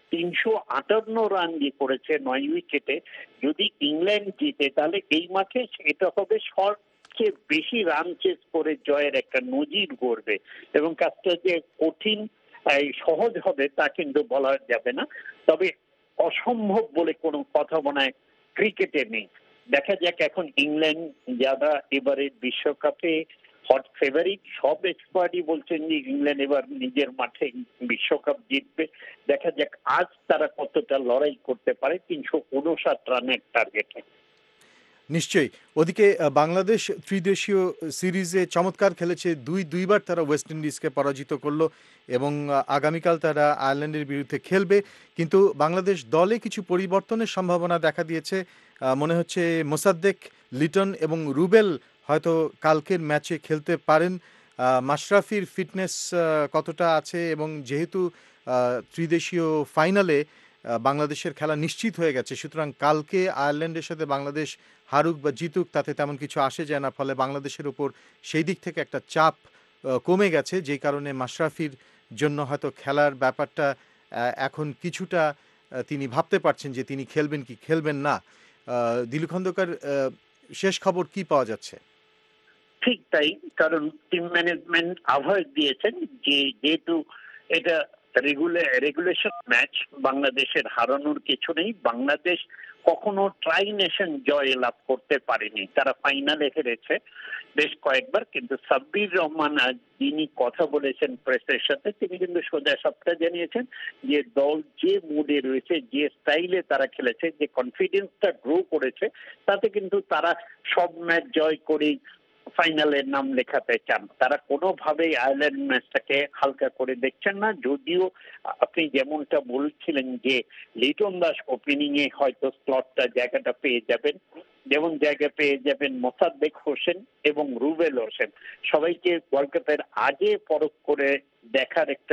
358 রান দিয়ে করেছে 9 উইকেটে। যদি ইংল্যান্ড জিতে তাহলে এই মাঠে এটা হবে সবচেয়ে বেশি রান চেস করে জয়ের একটা নজির গড়বে। এবং কাজটা যে কঠিন সহজ হবে তা কিন্তু বলা যাবে না, তবে অসম্ভব বলে কোনো কথা মনে হয় ক্রিকেটে নেই। দেখা যাক এখন ইংল্যান্ড যারা এবারে বিশ্বকাপে হট ফেভারিট, সব এক্সপার্টই বলছেন যে ইংল্যান্ড এবার নিজের মাঠে বিশ্বকাপ জিতবে। দেখা যাক আজ তারা কতটা লড়াই করতে পারে 359 রানের টার্গেটে। নিশ্চয়ই। ওদিকে বাংলাদেশ ত্রিদেশীয় সিরিজে চমৎকার খেলেছে, দুইবার তারা ওয়েস্ট ইন্ডিজকে পরাজিত করলো, এবং আগামীকাল তারা আয়ারল্যান্ডের বিরুদ্ধে খেলবে। কিন্তু বাংলাদেশ দলে কিছু পরিবর্তনের সম্ভাবনা দেখা দিয়েছে। মনে হচ্ছে মোসাদ্দেক, লিটন এবং রুবেল হয়তো কালকের ম্যাচে খেলতে পারেন। মাশরাফির ফিটনেস কতটা আছে, এবং যেহেতু ত্রিদেশীয় ফাইনালে বাংলাদেশের খেলা নিশ্চিত হয়ে গেছে, সুতরাং কালকে আয়ারল্যান্ডের সাথে বাংলাদেশ হারুক বা জিতুক তাতে তেমন কিছু আসে যায় না। ফলে বাংলাদেশের উপর সেই দিক থেকে একটা চাপ কমে গেছে, যেই কারণে মাশরাফির জন্য হয়তো খেলার ব্যাপারটা এখন কিছুটা তিনি ভাবতে পারছেন যে তিনি খেলবেন কি খেলবেন না। দিলু খন্দকার, শেষ খবর কি পাওয়া যাচ্ছে? ঠিক তাই, কারণ টিম ম্যানেজমেন্ট আভাস দিয়েছেন যে যেহেতু এটা রেগুলেশন ম্যাচ, বাংলাদেশের হারানোর কিছু নেই। বাংলাদেশ কখনো ট্রাই নেশন জয় লাভ করতে পারেনি, তারা ফাইনালে হেরেছে বেশ কয়েকবার। কিন্তু সাব্বির রহমান যিনি কথা বলেছেন প্রেসের সাথে, তিনি কিন্তু সোজা সবটা জানিয়েছেন যে দল যে মুডে রয়েছে, যে স্টাইলে তারা খেলেছে, যে কনফিডেন্সটা গ্রো করেছে, তাতে কিন্তু তারা সব ম্যাচ জয় করেই ফাইনালের নাম লেখাতে চান। তারা কোনোভাবেই আয়ারল্যান্ড ম্যাচটাকে হালকা করে দেখছেন না। যদিও আপনি যেমনটা বলছিলেন যে লিটন দাস ওপেনিং এ হয়তো স্লটটা জায়গাটা পেয়ে যাবেন, যেমন জায়গা পেয়ে যাবেন মোসাদ্দেক হোসেন এবং রুবেল হোসেন। সবাইকে ওয়ার্ল্ড কাপের আগে পরখ করে দেখার একটা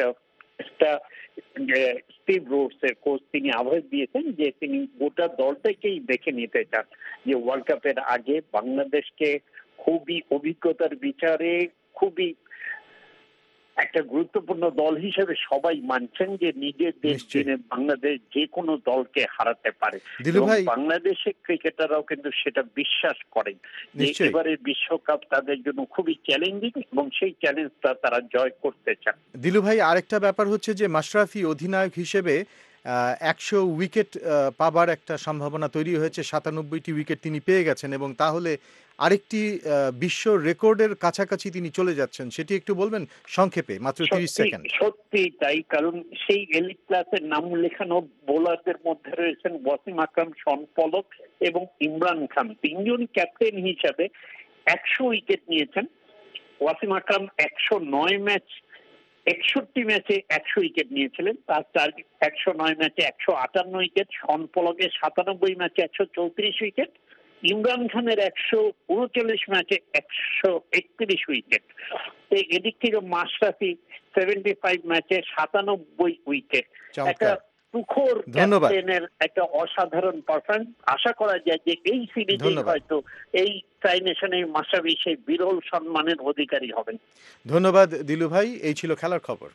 স্টিভ রোডসের কোচ তিনি আভাস দিয়েছেন যে তিনি গোটা দলটাকেই দেখে নিতে চান, যে ওয়ার্ল্ড কাপের আগে বাংলাদেশকে খুবই অভিজ্ঞতার বিচারে খুবই একটা গুরুত্বপূর্ণ দল হিসেবে সবাই মানছেন যে নিজের দেশ দিনে বাংলাদেশ যে কোনো দলকে হারাতে পারে। বাংলাদেশের ক্রিকেটাররাও কিন্তু সেটা বিশ্বাস করেন যে এবারের বিশ্বকাপ তাদের জন্য খুবই চ্যালেঞ্জিং, এবং সেই চ্যালেঞ্জটা তারা জয় করতে চান। দিলু ভাই, আরেকটা ব্যাপার হচ্ছে যে মাশরাফি অধিনায়ক হিসেবে 100 উইকেট পাবার একটা সম্ভাবনা তৈরি হয়েছে। 97টি উইকেট তিনি পেয়ে গেছেন, এবং তাহলে আরেকটি বিশ্ব রেকর্ডের কাছাকাছি তিনি চলে যাচ্ছেন। সেটি একটু বলবেন সংক্ষেপে, মাত্র 30 সেকেন্ড। সত্যি তাই, কারণ সেই এলিট ক্লাসের নাম লেখানো বোলারদের মধ্যে রয়েছেন ওয়াসিম আকরাম, শন পলক এবং ইমরান খান। তিনজন ক্যাপ্টেন হিসাবে 100 উইকেট নিয়েছেন। ওয়াসিম আকরাম 109 ম্যাচ 61 ম্যাচে 100 উইকেট নিয়েছিলেন, তার 109 ম্যাচে 158 উইকেট। শন পলকের 97 ম্যাচে 134 উইকেট, ইমরান খানের 139 ম্যাচে 131 উইকেট। এদিক থেকে মাশরাফি 75 ম্যাচে 97 উইকেট। একটা তুখোর ক্যাপ্টেনের একটা অসাধারণ পারফরম্যান্স। আশা করা যায় যে এই সিরিজে হয়তো এই ট্রাই নেশনে মাশরাফি সেই বিরল সম্মানের অধিকারী হবেন। ধন্যবাদ দিলু ভাই। এই ছিল খেলার খবর।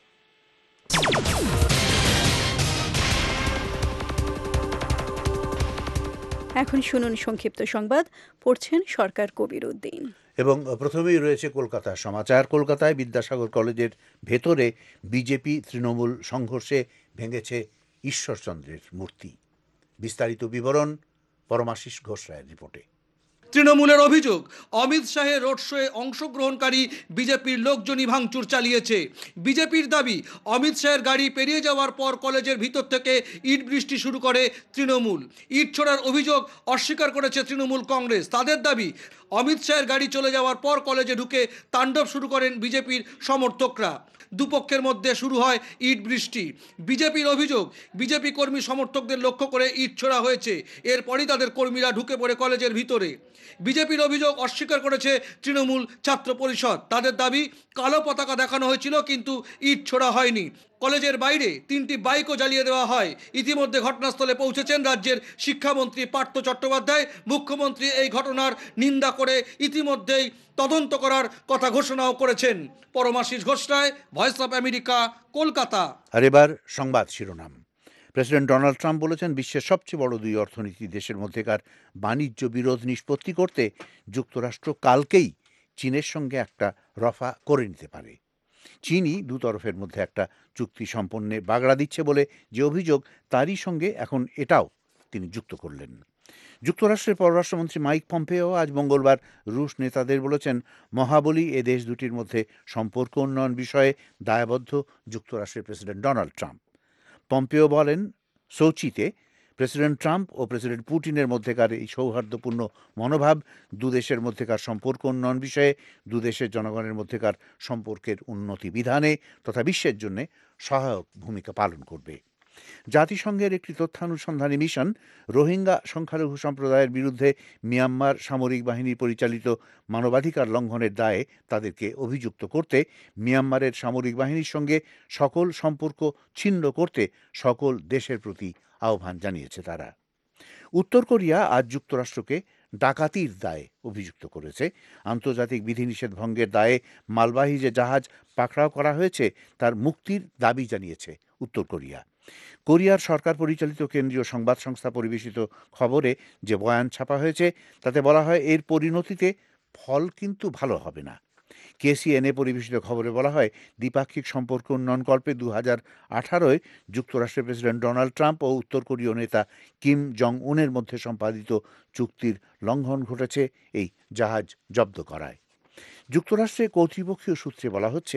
এখন শুনুন সংক্ষিপ্ত সংবাদ, পড়ছেন সরকার কবির উদ্দিন। এবং প্রথমেই রয়েছে কলকাতা সমাচার। কলকাতায় বিদ্যাসাগর কলেজের ভেতরে বিজেপি তৃণমূল সংঘর্ষে ভেঙেছে ঈশ্বরচন্দ্রের মূর্তি। বিস্তারিত বিবরণ পরমাশিস ঘোষ রায়ের রিপোর্টে। তৃণমূলের অভিযোগ, অমিত শাহের রোড শোয়ে অংশগ্রহণকারী বিজেপির লোকজনই ভাঙচুর চালিয়েছে। বিজেপির দাবি, অমিত শাহের গাড়ি পেরিয়ে যাওয়ার পর কলেজের ভিতর থেকে ইট বৃষ্টি শুরু করে তৃণমূল। ইট ছোড়ার অভিযোগ অস্বীকার করেছে তৃণমূল কংগ্রেস। তাদের দাবি, অমিত শাহের গাড়ি চলে যাওয়ার পর কলেজে ঢুকে তাণ্ডব শুরু করেন বিজেপির সমর্থকরা। দুপক্ষের মধ্যে শুরু হয় ইট বৃষ্টি। বিজেপির অভিযোগ, বিজেপি কর্মী সমর্থকদের লক্ষ্য করে ইট ছোড়া হয়েছে। এরপরই তাদের কর্মীরা ঢুকে পড়ে কলেজের ভিতরে। বিজেপির অভিযোগ অস্বীকার করেছে তৃণমূল ছাত্র পরিষদ। তাদের দাবি, কালো পতাকা দেখানো হয়েছিল কিন্তু ইট ছোড়া হয়নি। কলেজের বাইরে 3টি বাইকও জ্বালিয়ে দেওয়া হয়। ইতিমধ্যে ঘটনাস্থলে পৌঁছেছেন রাজ্যের শিক্ষামন্ত্রী পার্থ চট্টোপাধ্যায়। মুখ্যমন্ত্রী এই ঘটনার নিন্দা করে ইতিমধ্যেই তদন্ত করার কথা ঘোষণাও করেছেন। Paramashis Ghosh Roy, voice of America, Kolkata. আর এবার সংবাদ শিরোনাম। প্রেসিডেন্ট ডোনাল্ড ট্রাম্প বলেছেন, বিশ্বের সবচেয়ে বড় দুই অর্থনীতি দেশের মধ্যেকার বাণিজ্য বিরোধ নিষ্পত্তি করতে যুক্তরাষ্ট্র কালকেই চীনের সঙ্গে একটা রফা করে নিতে পারে। চীনই দুতরফের মধ্যে একটা চুক্তি সম্পন্নে বাগড়া দিচ্ছে বলে যে অভিযোগ, তারই সঙ্গে এখন এটাও তিনি যুক্ত করলেন। যুক্তরাষ্ট্রের পররাষ্ট্রমন্ত্রী মাইক পম্পেও আজ মঙ্গলবার রুশ নেতাদের বলেছেন, মহাবলী এ দেশ দুটির মধ্যে সম্পর্ক উন্নয়ন বিষয়ে দায়বদ্ধ যুক্তরাষ্ট্রের প্রেসিডেন্ট ডোনাল্ড ট্রাম্প। পম্পেও বলেন, সোচিতে প্রেসিডেন্ট ট্রাম্প ও প্রেসিডেন্ট পুতিনের মধ্যেকার এই সৌহার্দ্যপূর্ণ মনোভাব দুদেশের মধ্যেকার সম্পর্ক উন্নয়ন বিষয়ে, দুদেশের জনগণের মধ্যেকার সম্পর্কের উন্নতি বিধানে তথা বিশ্বের জন্য সহায়ক ভূমিকা পালন করবে। জাতিসংঘের একটি তথ্যানুসন্ধানী মিশন রোহিঙ্গা সংখ্যালঘু সম্প্রদায়ের বিরুদ্ধে মিয়ানমার সামরিক বাহিনী পরিচালিত মানবাধিকার লঙ্ঘনের দায়ে তাদেরকে অভিযুক্ত করতে মিয়ানমারের সামরিক বাহিনীর সঙ্গে সকল সম্পর্ক ছিন্ন করতে সকল দেশের প্রতি আহ্বান জানিয়েছে তারা। উত্তর কোরিয়া আজ যুক্তরাষ্ট্রকে ডাকাতির দায়ে অভিযুক্ত করেছে। আন্তর্জাতিক বিধিনিষেধ ভঙ্গের দায়ে মালবাহী যে জাহাজ পাকড়াও করা হয়েছে তার মুক্তির দাবি জানিয়েছে উত্তর কোরিয়া। কোরিয়ার সরকার পরিচালিত কেন্দ্রীয় সংবাদ সংস্থা পরিবেশিত খবরে যে বয়ান ছাপা হয়েছে তাতে বলা হয়, এর পরিণতিতে ফল কিন্তু ভালো হবে না। কেসিএনএ পরিবেশিত খবরে বলা হয়, দ্বিপাক্ষিক সম্পর্ক উন্নয়নকল্পে 2018 যুক্তরাষ্ট্রের প্রেসিডেন্ট ডোনাল্ড ট্রাম্প ও উত্তর কোরীয় নেতা কিম জং উনের মধ্যে সম্পাদিত চুক্তির লঙ্ঘন ঘটেছে এই জাহাজ জব্দ করায়। যুক্তরাষ্ট্রে কর্তৃপক্ষীয় সূত্রে বলা হচ্ছে,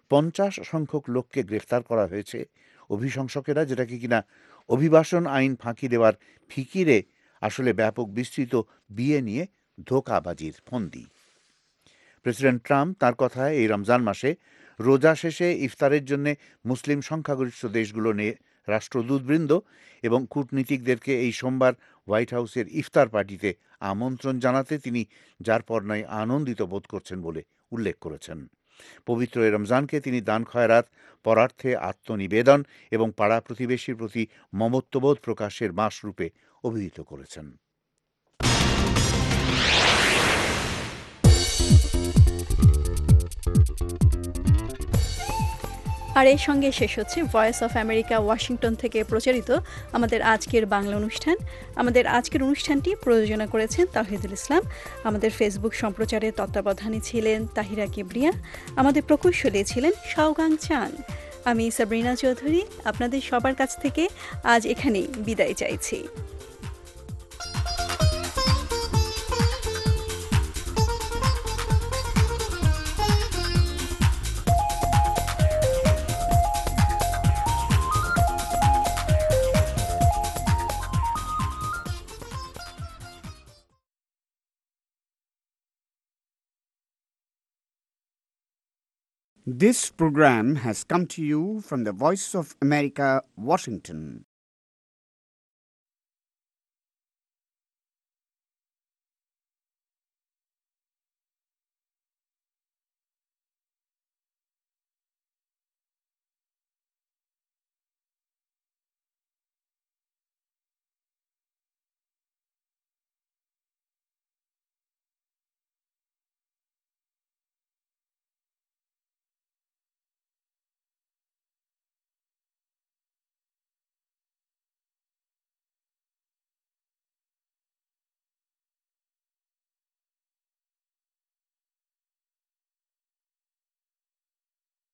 50 সংখ্যক লোককে গ্রেফতার করা হয়েছে। অভিশংসকেরা যেটাকে কিনা অভিবাসন আইন ফাঁকি দেওয়ার ফিকিরে আসলে ব্যাপক বিস্তৃত বিয়ে নিয়ে ধোঁকাবাজির ফন্দি। প্রেসিডেন্ট ট্রাম্প তার কথায় এই রমজান মাসে রোজা শেষে ইফতারের জন্য মুসলিম সংখ্যাগরিষ্ঠ দেশগুলো নিয়ে রাষ্ট্রদূতবৃন্দ এবং কূটনীতিকদেরকে এই সোমবার হোয়াইট হাউসের ইফতার পার্টিতে আমন্ত্রণ জানাতে তিনি যার পর্যায়ে আনন্দিত বোধ করছেন বলে উল্লেখ করেছেন। পবিত্র এই রমজানকে তিনি দান খয়রাত, পরার্থে আত্মনিবেদন এবং পাড়া প্রতিবেশীর প্রতি মমত্ববোধ প্রকাশের মাস রূপে অভিহিত করেছেন। আর এর সঙ্গে শেষ হচ্ছে ভয়েস অফ আমেরিকা ওয়াশিংটন থেকে প্রচারিত আমাদের আজকের বাংলা অনুষ্ঠান। আমাদের আজকের অনুষ্ঠানটি প্রযোজনা করেছেন তাহিদুল ইসলাম। আমাদের ফেসবুক সম্প্রচারের তত্ত্বাবধানে ছিলেন তাহিরা কিবরিয়া। আমাদের প্রকৌশলী ছিলেন শাওগাং চাং। আমি সাবরিনা চৌধুরী আপনাদের সবার কাছ থেকে আজ এখানেই বিদায় চাইছি। This program has come to you from the Voice of America, Washington.